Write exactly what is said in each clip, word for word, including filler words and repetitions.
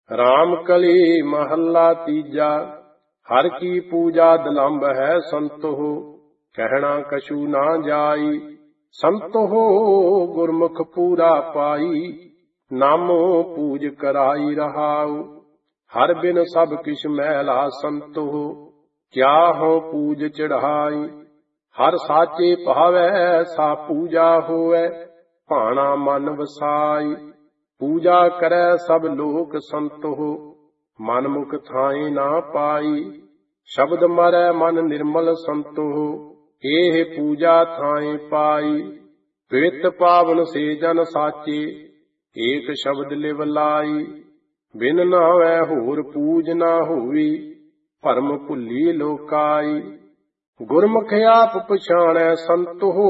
राम कली महला तीजा। हर की पूजा दलंब है संत हो, कहना कछु ना जाई। संत हो गुरमुख पूरा पाई, नामो पूज कराई रहाऊ। हर बिन सब किछ मैला संत हो, क्या हो पूज चढ़ाई। हर साचे भावै सा पूजा होवै, भाना मन वसाई। पूजा करे सब लोक संत हो, मन मुख थाई ना पाई। शब्द मरै मन निर्मल संत हो, एह पूजा थाई पाई। पवित्र पावन से जन साचे, एक शब्द लिव लाई। बिन नावै होर पूज ना होई, भरम भुली लोकाई। गुरमुख आप पछाणै संत हो,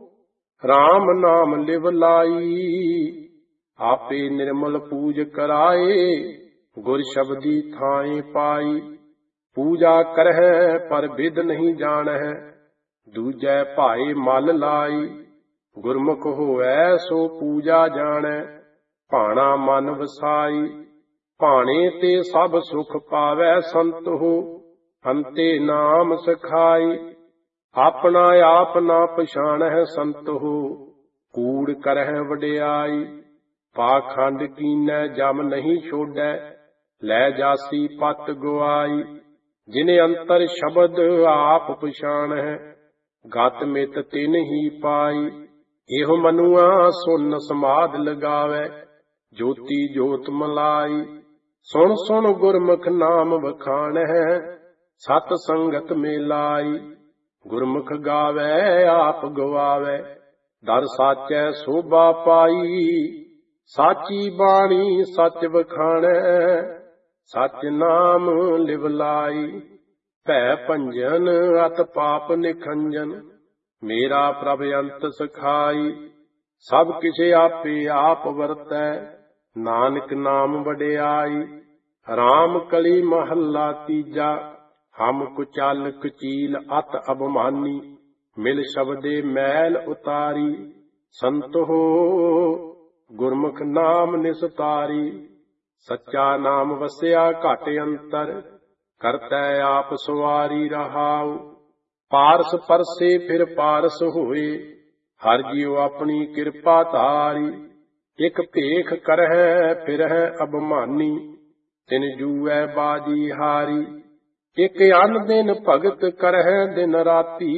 राम नाम लिव लाई। आपे निर्मल पूज कराए, गुर शब्दी थाए पाई। पूजा करहै पर विद नहीं जानह, दूजै भाए मल लाई। गुरमुख होवै सो पूजा जानੈ, भाना मन वसाई। भाणे ते सब सुख पावै संत हो, अंते नाम सखाई। अपना आप ना पछाणह संत हो, कूड़ करहै वडियाई। पाखंड कीनै जम नहीं छोड़ै, लै जासी पत गुआई। जिने अंतर शब्द आप पछाणह, गत मित तिन ही पाई। एहो मनुआ सुन समाध लगावै, ज्योति जोत मलाई। सुन सुन गुरमुख नाम वखाणह, सत संगत में लाई। गुरमुख गावै आप गवावै, दर साचै शोभा पाई। साची बाणी सच वखाणै, सच नाम लिव लाई। भै भंजन अत पाप निखंजन, मेरा प्रभ अंत सखाई। सब किछ आपे आप वरतै, नानक नाम वडियाई। राम कली महला तीजा। हम कुचल कुचील अत अभिमानी, मिल शब्दे मैल उतारी। संत हो गुरमुख नाम निस्तारी, सच्चा नाम वसिया घट अंतर। करतै आप सवारी रहाऊ, पारस परसे फिर पारस होए। हर जियो अपनी कृपा धारी। एक भेख करहै फिरहै अभिमानी, तिन जूऐ बाजी हारी। एक अन दिन भगत करहै दिन राती,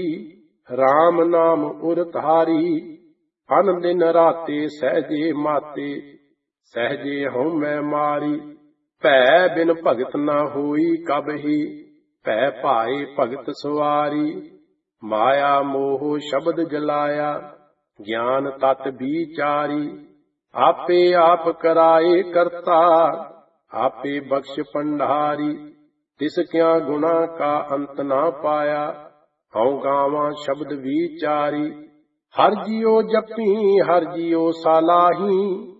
राम नाम उर धारी। अन दिन राते सहजे माते, सहजे हਉਮੈ मारी। भै बिन भगत न होई कबहि, भै भाए भगत सवारी। माया मोह शब्द जलाया, ज्ञान तत विचारी। आपे आप कराए करता, आपे बख्श भंडारी। तिस क्या गुना का अंत ना पाया, हਉ गावां शब्द विचारी। हर जियो जपी हर जियो सालाही,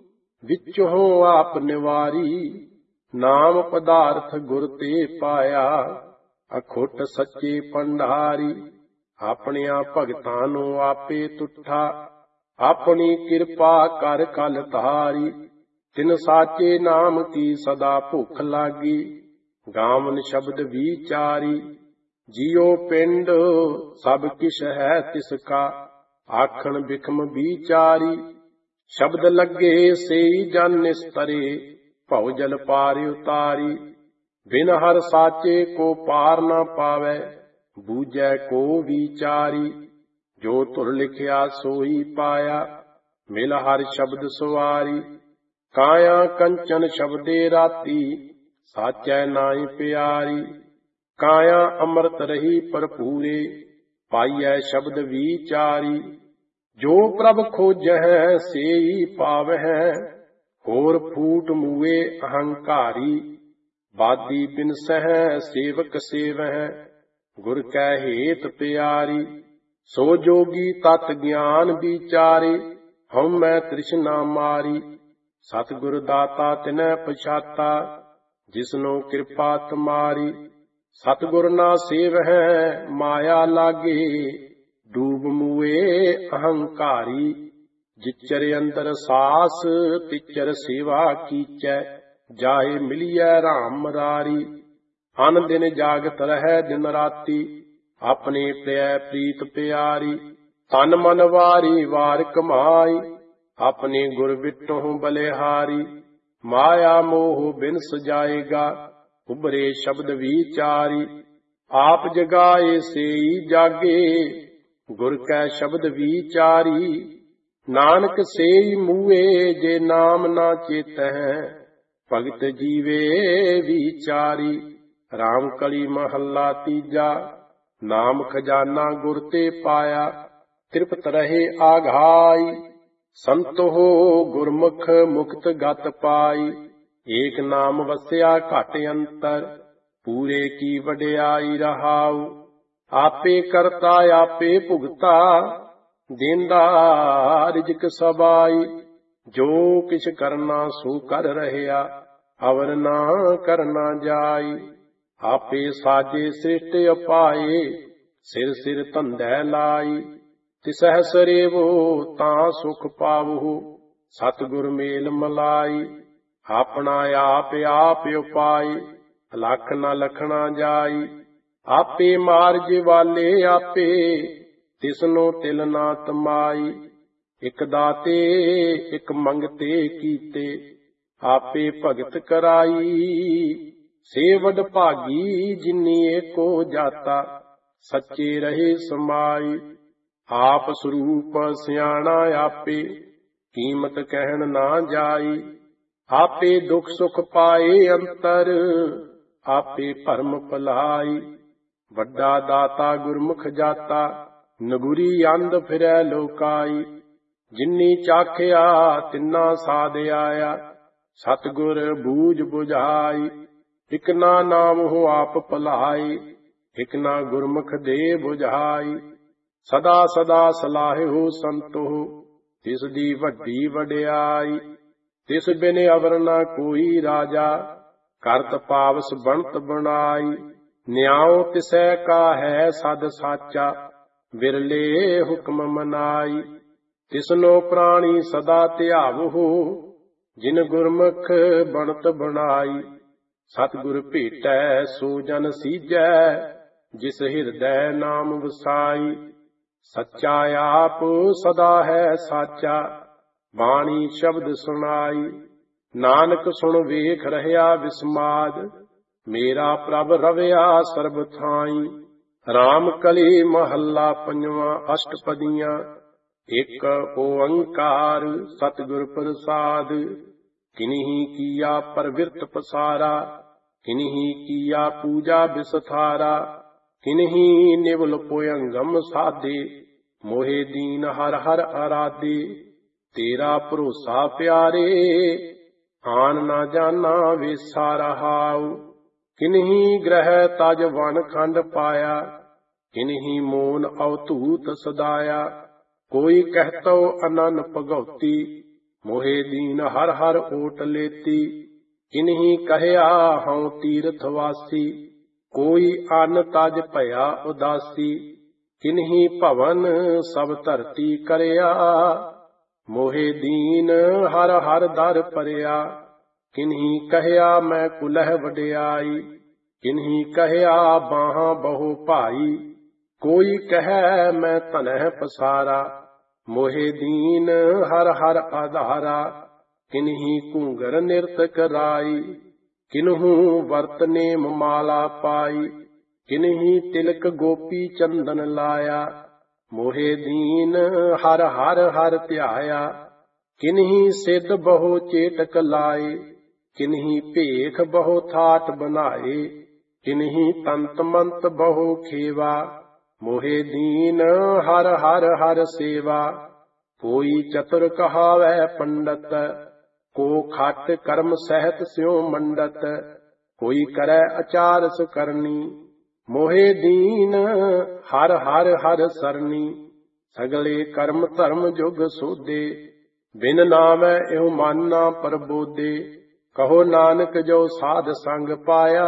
विचों आप निवारी। नाम पदार्थ गुर ते पाया, अखुट सच्चे भंडारी। अपनिया भगतां नूं आपे तुठा, अपनी कृपा कर कल धारी। तिन साचे नाम की सदा भुख लागी, गावन शब्द विचारी। जियो पिंड सब किश है तिसका, आखण बिखम विचारी। शब्द लगे सेई जन निस्तरे, भव जल पार उतारी। बिन हर साचे को पार न पावै, बूझै को विचारी। जो तुर लिखिया सोई पाया, मिल हर शब्द सवारी। काया कंचन शब्दे राती, साचै नाई प्यारी। काया अमृत रही भरपूरे, पाइयै शब्द विचारी। जो प्रभ खोजै सेई पावै, होर फूट मुए अहंकारी। बादी बिनसह सेवक सेवह, गुर कै हेत प्यारी। सो जोगी तत ज्ञान विचारे, हਉਮੈ तृष्णा मारी। सतगुर दाता तिनै पछाता, जिसनो कृपा तुमारी। सतगुर ना सेवह माया लागे, डूब मुए अहंकारी। जिचर अंदर सास तिचर सेवा कीचै, ਜਾਏ ਮਿਲੀਐ ਰਾਮ ਮਰਾਰੀ। ਅਨ ਦਿਨ ਜਾਗਤ ਰਹਿ ਦਿਨ ਰਾਤੀ, ਆਪਣੇ ਪ੍ਰਿਆ ਪ੍ਰੀਤ ਪਿਆਰੀ। ਤਨ ਮਨ ਵਾਰੀ ਵਾਰ ਕਮਾਈ, ਆਪਣੇ ਗੁਰ ਵਿਟਹੁ ਬਲਿਹਾਰੀ। ਮਾਇਆ ਮੋਹ ਬਿਨ ਸਜਾਏਗਾ, ਉਭਰੇ ਸ਼ਬਦ ਵਿਚਾਰੀ। ਆਪ ਜਗਾਏ ਸੇਈ ਜਾਗੇ, ਗੁਰ ਕੈ ਸ਼ਬਦ ਵਿਚਾਰੀ। ਨਾਨਕ ਸੇਈ ਮੂਏ, ਜੇ ਨਾਮ ਨਾ ਚੇਤੈ, ਭਗਤ ਜੀਵੇ ਵਿਚਾਰੀ। ਰਾਮ ਕਲੀ ਮਹੱਲਾ ਤੀਜਾ, ਨਾਮ ਖਜ਼ਾਨਾ ਗੁਰ ਤੇ ਪਾਇਆ, ਤ੍ਰਿਪਤ ਰਹੇ ਆਘਾਈ। ਸੰਤੋ ਗੁਰਮੁਖ ਮੁਕਤ ਗਤ ਪਾਈ, ਏਕ ਨਾਮ ਵਸਿਆ ਘਟ ਅੰਤਰ। ਪੂਰੇ ਕੀ ਵਡਿਆਈ ਰਹਾਉ, ਆਪੇ ਕਰਤਾ ਆਪੇ ਭੁਗਤਾ। ਦੇਂਦਾ ਰਿਜਕ ਸਬਾਈ, ਜੋ ਕਿਛ ਕਰਨਾ ਸੋ ਕਰ ਰਹਿਆ, ਅਵਰ ਨਾ ਕਰਨਾ ਜਾਈ। ਆਪੇ ਸਾਜੇ ਸ੍ਰਿਸ਼ਟ ਅਪਾਏ, ਸਿਰ ਸਿਰ ਧੰਦੈ ਲਾਈ। ਤਿਸਹਿ ਸਰੇਵੋ ਤਾਂ ਸੁਖ ਪਾਵਹੁ, ਸਤਿਗੁਰ ਮੇਲ ਮਲਾਈ। ਆਪਣਾ ਆਪ ਆਪ ਉਪਾਈ, ਲੱਖ ਨਾ ਲਖਣਾ ਜਾਈ। ਆਪੇ ਮਾਰਜ ਵਾਲੇ ਆਪੇ, ਤਿਸਨੋ ਤਿਲ ਨਾ ਤਮਾਈ। ਇਕ ਦਾਤੇ ਇਕ ਮੰਗਤੇ ਕੀਤੇ, ਆਪੇ ਭਗਤ ਕਰਾਈ। ਸੇ ਵਡ ਭਾਗੀ ਜਿਨੀ ਏਕੋ ਜਾਤਾ, ਸੱਚੇ ਰਹੇ ਸਮਾਈ। ਆਪ ਸਰੂਪ ਸਿਆਣਾ ਆਪੇ, ਕੀਮਤ ਕਹਿਣ ਨਾ ਜਾਈ। ਆਪੇ ਦੁਖ ਸੁਖ ਪਾਏ ਅੰਤਰ, ਆਪੇ ਭਰਮ ਭਲਾਈ। ਵੱਡਾ ਦਾਤਾ ਗੁਰਮੁਖ ਜਾਤਾ, ਨਗੁਰੀ ਅੰਧ ਫਿਰੈ ਲੋਕਾਈ। ਜਿਨੀ ਚਾਖਿਆ ਤਿੰਨਾ ਸਾਧ ਆਇਆ, ਸਤਿਗੁਰ ਬੂਝ ਬੁਝਾਈ। ਇਕ ਨਾ ਨਾਮ ਹੋ ਆਪ ਭਲਾਈ, ਇਕ ਨਾ ਗੁਰਮੁਖ ਦੇ ਬੁਝਾਈ। ਸਦਾ ਸਦਾ ਸਲਾਹਿਓ ਸੰਤੋ, ਤਿਸ ਦੀ ਵੱਡੀ ਵਡਿਆਈ। ਤਿਸ ਬਿਨ ਅਵਰ ਨਾ ਕੋਈ ਰਾਜਾ, ਕਰਤ ਪਾਵਸ ਬਣਤ ਬਣਾਈ। ਨਿਆਉ ਤਿਸੈ ਕਾ ਹੈ ਸਦ ਸਾਚਾ, ਵਿਰਲੇ ਹੁਕਮ ਮਨਾਈ। ਤਿਸਨੋ ਪ੍ਰਾਣੀ ਸਦਾ ਧਿਆਵਹੁ, ਜਿਨ ਗੁਰਮੁਖ ਬਣਤ ਬਣਾਈ। ਸਤਿਗੁਰ ਭੇਟੈ ਸੋ ਜਨ ਸੀਜੈ, ਜਿਸ ਹਿਰਦੈ ਨਾਮ ਵਸਾਈ। ਸੱਚਾ ਆਪ ਸਦਾ ਹੈ ਸਾਚਾ, ਬਾਣੀ ਸ਼ਬਦ ਸੁਣਾਈ। ਨਾਨਕ ਸੁਣ ਵੇਖ ਰਹਿਆ ਵਿਸਮਾਦ, ਮੇਰਾ ਪ੍ਰਭ ਰਵਿਆ ਸਰਬ ਥਾਈ। ਰਾਮ ਕਲੀ ਮਹੱਲਾ ਪੰਜਵਾਂ, ਅਸ਼ਟਪਦੀਆਂ। ਇਕ ਓੰਕਾਰ ਸਤਿਗੁਰ ਪ੍ਰਸਾਦ, ਕਿਨਹੀ ਕੀਆ ਪਰਵਿਰਤ ਪਸਾਰਾ। ਕਿਨਹੀ ਕੀਆ ਪੂਜਾ ਵਿਸਥਾਰਾ, ਕਿਨਹੀ ਨਿਵਲ ਪੁਯੰਗਮ ਸਾਧੇ। ਮੋਹਿ ਦੀਨ ਹਰ ਹਰ ਅਰਾਧੇ, ਤੇਰਾ ਭਰੋਸਾ ਪਿਆਰੇ। ਆਨ ਨਾ ਜਾਨਾ ਵੇਸਾ ਰਹਾਉ, ਕਿਨਹੀ ਗ੍ਰਹਿ ਤਜ ਵਨ ਖੰਡ ਪਾਇਆ। ਕਿਨਹੀ ਮੋਨ ਅਵਧੂਤ ਸਦਾਇਆ, ਕੋਈ ਕਹਿਤੋ ਅਨਨ ਭਗਉਤੀ। ਮੋਹਿ ਦੀਨ ਹਰ ਹਰ ਓਟ ਲੇਤੀ, ਕਿਨਹੀ ਕਹਿਆ ਹਉ ਤੀਰਥ ਵਾਸੀ। ਕੋਈ ਅਨ ਤਜ ਭਇਆ ਉਦਾਸੀ, ਕਿਨਹੀ ਭਵਨ ਸਭ ਧਰਤੀ ਕਰਿਆ। ਮੋਹਿ ਦੀਨ ਹਰ ਹਰ ਦਰ ਪਰਿਆ, ਕਿਨਹੀ ਕਹਿਆ ਮੈਂ ਕੁਲਹਿ ਵਡਿਆਈ। ਕਿਨਹੀ ਕਹਿਆ ਬਾਹਾਂ ਬਹੁ ਭਾਈ, ਕੋਈ ਕਹਿ ਮੈਂ ਧਨਹਿ ਪਸਾਰਾ। ਮੋਹਿ ਦੀਨ ਹਰ ਹਰ ਆਧਾਰਾ, ਕਿਨਹੀ ਘੂੰਗਰ ਨਿਰਤ ਕਰਾਈ। ਕਿਨਹੂ ਵਰਤ ਨੇਮ ਮਾਲਾ ਪਾਈ, ਕਿਨਹੀ ਤਿਲਕ ਗੋਪੀ ਚੰਦਨ ਲਾਇਆ। ਮੋਹਿ ਦੀਨ ਹਰ ਹਰ ਹਰ ਧਿਆਇਆ, ਕਿਨਹੀ ਸਿੱਧ ਬਹੁ ਚੇਟਕ ਲਾਏ। ਕਿਨਹੀ ਭੇਖ ਬਹੁ ਥਾਟ ਬਨਾਏ, ਕਿਨਹੀ ਤੰਤ ਮੰਤ ਬਹੁ ਖੇਵਾ। ਮੋਹਿ ਦੀਨ ਹਰ ਹਰ ਹਰ ਸੇਵਾ, ਕੋਈ ਚਤੁਰ ਕਹਾਵੈ ਪੰਡਤ। ਕੋ ਖਟ ਕਰਮ ਸਹਿਤ ਸਿਉ ਮੰਡਤ, ਕੋਈ ਕਰੈ ਅਚਾਰ ਸੁਕਰਨੀ। ਮੋਹਿ ਦੀਨ ਹਰ ਹਰ ਹਰ ਸਰਨੀ, ਸਗਲੇ ਕਰਮ ਧਰਮ ਜੁਗ ਸੋਧੇ। ਬਿਨ ਨਾਮੈ ਇਹੁ ਮਨ ਨਾ ਪ੍ਰਬੋਧੇ, ਕਹੋ ਨਾਨਕ ਜੋ ਸਾਧ ਸੰਗ ਪਾਇਆ।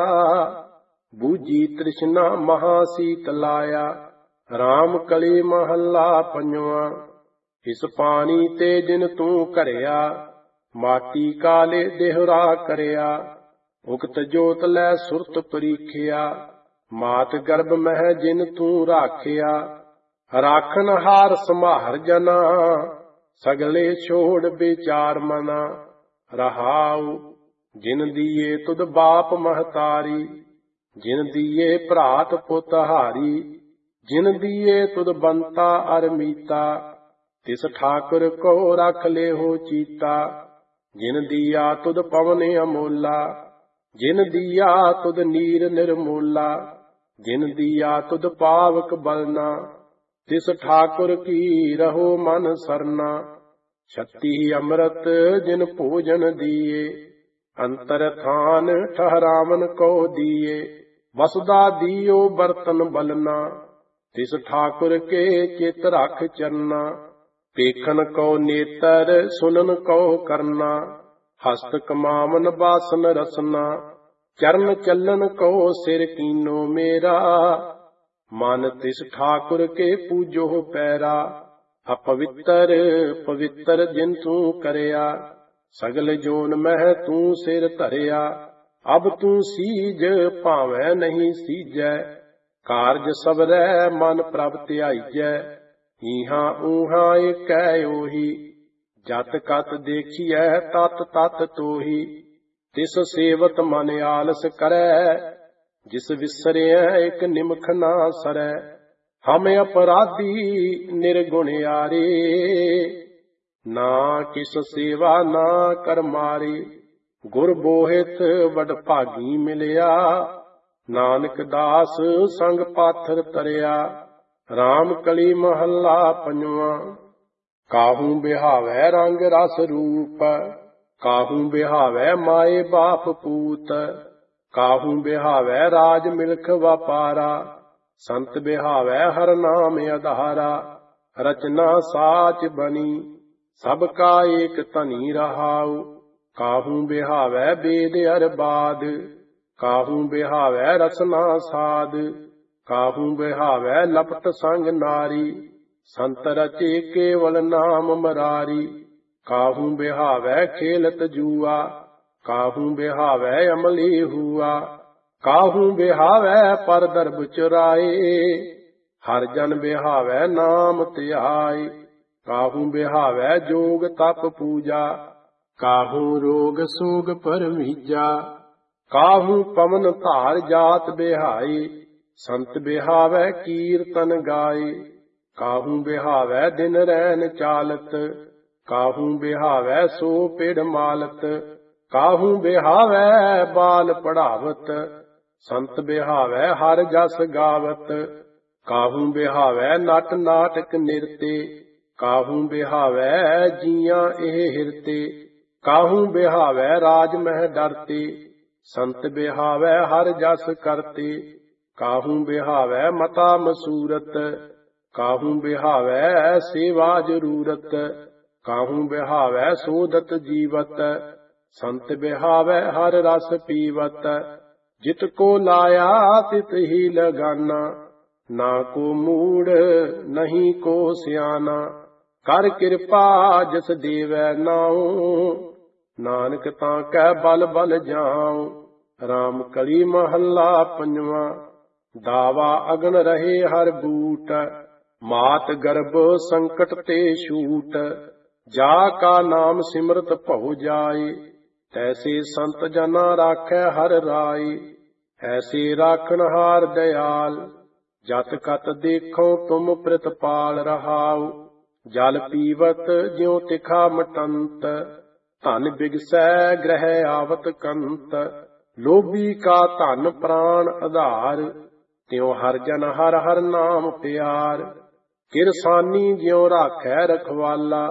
ਬੂਝੀ ਤ੍ਰਿਸ਼ਨਾ ਮਹਾ ਸੀਤ ਲਾਇਆ। ਰਾਮ ਕਲੀ ਮਹੱਲਾ ਪੰਜਵਾਂ। ਇਸ ਪਾਣੀ ਤੇ ਜਿਨ ਤੂੰ ਘਰਿਆ, ਮਾਟੀ ਕਾਲੇ ਦੇਹੁਰਾ ਕਰਿਆ। ਉਕਤ ਜੋਤ ਲੈ ਸੁਰਤ ਪਰੀਖਿਆ, ਮਾਤ ਗਰਭ ਮਹਿ ਜਿਨ ਤੂੰ ਰਾਖਿਆ। ਰਾਖਨ ਹਾਰ ਸਮਾਹਰ ਜਨਾ, ਸਗਲੇ ਛੋੜ ਵਿਚਾਰ ਮਨਾ। ਰਹਾਉ ਜਿਨ ਦੀਏ ਤੁਧ ਬਾਪ ਮਹਤਾਰੀ, ਜਿਨ ਦੀਏ ਭਰਾਤ ਪੁੱਤ ਹਾਰੀ। ਜਿਨ ਦੀਏ ਤੁਧ ਬੰਤਾ ਅਰ ਮੀਤਾ, ਤਿਸ ਠਾਕੁਰ ਕੋ ਰਖ ਲਿਹੋ ਚੀਤਾ। ਜਿਨ ਦੀਆ ਤੁਧ ਪਵਨ ਅਮੋਲਾ, ਜਿਨ ਦੀਆ ਤੁਧ ਨੀਰ ਨਿਰਮੋਲਾ। ਜਿਨ ਦੀਆ ਤੁਧ ਪਾਵਕ ਬਲਨਾ, ਤਿਸ ਠਾਕੁਰ ਕੀ ਰਹੋ ਮਨ ਸਰਨਾ। ਛੱਤੀ ਅੰਮ੍ਰਿਤ ਜਿਨ ਭੋਜਨ ਦੀਏ, ਅੰਤਰ ਥਾਨ ਠਹਰਾਵਨ ਕੋ ਦੀਏ। ਵਸਦਾ ਦੀਓ ਬਰਤਨ ਬਲਨਾ, ਤਿਸ ਠਾਕੁਰ ਕੇ ਚਿਤ ਰਖ ਚਰਨਾ। ਪੇਖਨ ਕੋ ਨੇਤਰ ਸੁਨਨ ਕੋ ਕਰਨਾ, ਹਸਤ ਕਮਾਵਨ ਬਾਸਨ ਰਸਨਾ। ਚਰਨ ਚੱਲਨ ਕੋ ਸਿਰ ਕੀਨੋ ਮੇਰਾ, ਮਨ ਤਿਸ ਠਾਕੁਰ ਕੇ ਪੂਜੋ ਪੈਰਾ। ਅਪਵਿੱਤਰ ਪਵਿੱਤਰ ਜਿਨ ਤੂੰ ਕਰਿਆ, ਸਗਲ ਜੋਨ ਮਹਿ ਤੂੰ ਸਿਰ ਧਰਿਆ। ਅਬ ਤੂੰ ਸੀਜ ਭਾਵੈ ਨਹੀਂ ਸੀਜੈ, ਕਾਰਜ ਸਬਰੈ ਮਨ ਪ੍ਰਭ ਧਿਆਈਜੈ। ਈਹਾਂ ਊਹਾਂ ਏਕੈ ਓਹੀ, ਜਤ ਕਤ ਦੇਖੀਐ ਤਤ ਤਤ ਤੋਹੀ। ਤਿਸ ਸੇਵਤ ਮਨ ਆਲਸ ਕਰੈ, ਜਿਸ ਵਿਸਰਿਐ ਇਕ ਨਿਮਖ ਨਾ ਸਰੈ। ਹਮ ਅਪਰਾਧੀ ਨਿਰਗੁਣਿਆਰੇ, ਨਾ ਕਿਸ ਸੇਵਾ ਨਾ ਕਰ ਮਾਰੇ। ਗੁਰ ਬੋਹਿਤ ਵਡ ਭਾਗੀ ਮਿਲਿਆ, ਨਾਨਕ ਦਾਸ ਸੰਗ ਪਾਥਰ ਤਰਿਆ। ਰਾਮ ਕਲੀ ਮਹੱਲਾ ਪੰਜਵਾਂ। ਕਾਹੂ ਬਿਹਾਵੈ ਰੰਗ ਰਸ ਰੂਪ, ਕਾਹੂ ਬਿਹਾਵੈ ਮਾਏ ਬਾਪ ਪੂਤ। ਕਾਹੂ ਬਿਹਾਵੈ ਰਾਜ ਮਿਲਖ ਵਪਾਰਾ, ਸੰਤ ਬਿਹਾਵੈ ਹਰ ਨਾਮ ਆਧਾਰਾ। ਰਚਨਾ ਸਾਚ ਬਣੀ, ਸਭ ਕਾ ਏਕ ਧਨੀ ਰਹਾਉ। ਕਾਹੂ ਬਿਹਾਵੈ ਬੇਦ ਅਰ ਬਾਦ, ਕਾਹੂ ਬਿਹਾਵੈ ਰਸਨਾ ਸਾਧ। ਕਾਹੂ ਬਿਹਾਵੈ ਲਪਟ ਸੰਗ ਨਾਰੀ, ਸੰਤ ਰਚੇ ਕੇਵਲ ਨਾਮ ਮਰਾਰੀ। ਕਾਹੂ ਬਿਹਾਵੈ ਖੇਲਤ ਜੂਆ, ਕਾਹੂ ਬਿਹਾਵੈ ਅਮਲੀ ਹੂਆ। ਕਾਹੂ ਬਿਹਾਵੈ ਪਰ ਦਰਬ ਚੁਰਾਏ, ਹਰ ਜਨ ਬਿਹਾਵੈ ਨਾਮ ਧਿਆਏ। ਕਾਹੂ ਬਿਹਾਵੈ ਜੋਗ ਤਪ ਪੂਜਾ, ਕਾਹੂ ਰੋਗ ਸੋਗ ਪਰਮੀਜਾ। ਕਾਹੂ ਪਵਨ ਧਾਰ ਜਾਤ ਬਿਹਾਈ, ਸੰਤ ਬਿਹਾਵੈ ਕੀਰਤਨ ਗਾਏ। ਕਾਹੂ ਬਿਹਾਵੈ ਦਿਨ ਰੈਨ ਚਾਲਤ, ਕਾਹੂ ਬਿਹਾਵੈ ਸੋ ਪਿੜ ਮਾਲਤ। ਕਾਹੂ ਬਿਹਾਵੈ ਬਾਲ ਪੜਾਵਤ, ਸੰਤ ਬਿਹਾਵੈ ਹਰ ਜਸ ਗਾਵਤ। ਕਾਹੂ ਬਿਹਾਵੈ ਨਟ ਨਾਟਕ ਨਿਰਤੇ, ਕਾਹੂ ਬਿਹਾਵੈ ਜੀਆਂ ਇਹ ਹਿਰਤੇ। ਕਾਹੂ ਬਿਹਾਵੈ ਰਾਜ ਮਹਿ ਡਰਤੇ, ਸੰਤ ਬਿਹਾਵੈ ਹਰ ਜਸ ਕਰਤੇ। ਕਾਹੂ ਬਿਹਾਵੈ ਮਤਾ ਮਸੂਰਤ, ਕਾਹੂ ਬਿਹਾਵੈ ਸੇਵਾ ਜ਼ਰੂਰਤ। ਕਾਹੂ ਬਿਹਾਵੈ ਸੋਦਤ ਜੀਵਤ, ਸੰਤ ਬਿਹਾਵੈ ਹਰ ਰਸ ਪੀਵਤ। ਜਿਤ ਕੋ ਲਾਇਆ ਤਿਤ ਹੀ ਲਗਾਨਾ, ਨਾ ਕੋ ਮੂੜ ਨਹੀਂ ਕੋ ਸਿਆਣਾ। ਕਰ ਕਿਰਪਾ ਜਿਸ ਦੇਵੈ ਨਾਉ, ਨਾਨਕ ਤਾਂ ਕੈ ਬਲ ਬਲ ਜਾਉ। ਰਾਮ ਕਲੀ ਮਹੱਲਾ ਪੰਜਵਾਂ। ਦਾਵਾ ਅਗਨ ਰਹੇ ਹਰ ਬੂਟ, ਮਾਤ ਗਰਭ ਸੰਕਟ ਤੇ ਛੂਟ। ਜਾ ਕਾ ਨਾਮ ਸਿਮਰਤ ਭਉ ਜਾਏ, ਤੈਸੇ ਸੰਤ ਜਨਾ ਰਾਖੈ ਹਰ ਰਾਏ। ਐਸੇ ਰਾਖਨ ਹਾਰ ਦਇਆਲ, ਜਤ ਕਤ ਦੇਖੋ ਤੁਮ ਪ੍ਰਿਤਪਾਲ ਰਹਾਉ। ਜਲ ਪੀਵਤ ਜਿਉ ਤਿਖਾ ਮਟੰਤ, ਧਨ ਬਿਗਸੈ ਗ੍ਰਹਿ ਆਵਤ ਕੰਤ। ਲੋਭੀ ਕਾ ਧਨ ਪ੍ਰਾਣ ਆਧਾਰ, ਤਿਉ ਹਰ ਜਨ ਹਰ ਹਰ ਨਾਮ ਪਿਆਰ। ਕਿਰਸਾਨੀ ਜਿਉ ਰਾਖੈ ਰਖਵਾਲਾ,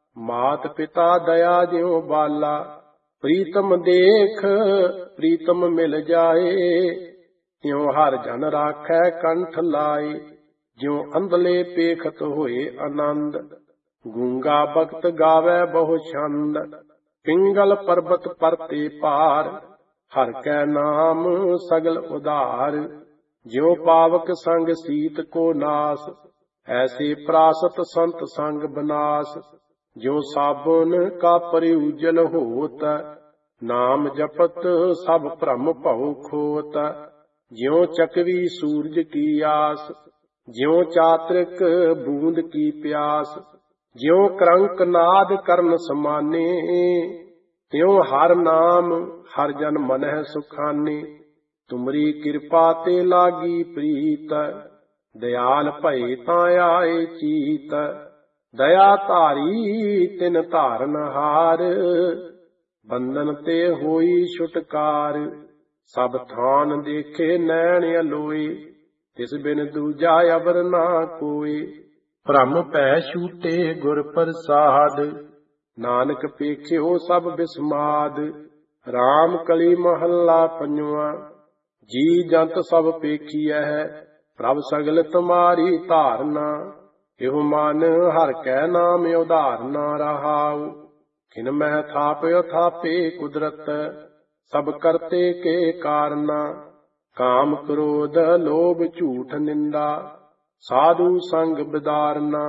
ਮਾਤ ਪਿਤਾ ਦਇਆ ਜਿਉ ਬਾਲਾ। ਪ੍ਰੀਤਮ ਦੇਖ ਪ੍ਰੀਤਮ ਮਿਲ ਜਾਏ, ਤਿਉ ਹਰ ਜਨ ਰਾਖੈ ਕੰਠ ਲਾਏ। ਜਿਉ ਅੰਧਲੇ ਪੇਖਤ ਹੋਏ ਆਨੰਦ, ਗੂੰਗਾ ਭਗਤ ਗਾਵੈ ਬਹੁ ਛੰਦ। ਪਿੰਗਲ ਪਰਬਤ ਪਰਤੇ ਪਾਰ, ਹਰ ਕੈ ਨਾਮ ਸਗਲ ਉਧਾਰ। ਜਿਉ ਪਾਵਕ ਸੰਗ ਸੀਤ ਕੋ ਨਾਸ, ਐਸੇ ਪ੍ਰਾਸਤ ਸੰਤ ਸੰਗ ਬਨਾਸ। ਜੋ ਸਾਬਨ ਕਾ ਪਰਿਉਜਲ ਹੋਤ, ਨਾਮ ਜਪਤ ਸਭ ਭ੍ਰਮ ਭਉ ਖੋਤ। ਜਿਉ ਚਕਵੀ ਸੂਰਜ ਕੀ ਆਸ, ਜਿਉ ਚਾਤ੍ਰਿਕ ਬੂੰਦ ਕੀ ਪਿਆਸ। ਜਿਉ ਕਰੰਕ ਨਾਦ ਕਰਨ ਸਮਾਨੇ, ਤਿਉ ਹਰ ਨਾਮ ਹਰ ਜਨ ਮਨਹਿ ਸੁਖਾਨੇ। ਤੁਮਰੀ ਕਿਰਪਾ ਤੇ ਲਾਗੀ ਪ੍ਰੀਤ, ਦਇਆਲ ਭਏ ਤਾਂ ਆਏ ਚੀਤ। ਦਇਆ ਧਾਰੀ ਤਿਨ ਧਾਰਨ ਹਾਰ, ਬੰਧਨ ਤੇ ਹੋਈ ਛੁਟਕਾਰ। ਸਭ ਥਾਨ ਦੇਖੇ ਨੈਣ ਅਲੋਏ, ਤਿਸ ਬਿਨ ਦੂਜਾ ਅਵਰ ਨਾ ਕੋਏ। ਭ੍ਰਮ ਭੈ ਛੂਟੇ ਗੁਰ ਪ੍ਰਸਾਦ, ਨਾਨਕ ਪੇਖਿਓ ਸਭ ਬਿਸਮਾਦ। ਰਾਮ ਕਲੀ ਮਹੱਲਾ ਪੰਜਵਾਂ। ਜੀ ਜੰਤ ਸਭ ਪੇਖੀਐ, ਪ੍ਰਭ ਸਗਲ ਤੁਮਾਰੀ ਧਾਰਨਾ। ਇਹੋ ਮਨ ਹਰ ਕੈ ਨਾਮ ਉਧਾਰਨਾ ਰਹਾਉ। ਖਿਨ ਮਹਿ ਥਾਪਿ ਥਾਪੇ ਕੁਦਰਤ, ਸਭ ਕਰਤੇ ਕੇ ਕਾਰਨਾ। ਕਾਮ ਕ੍ਰੋਧ ਲੋਭ ਝੂਠ ਨਿੰਦਾ, ਸਾਧੂ ਸੰਗ ਬਿਦਾਰਨਾ।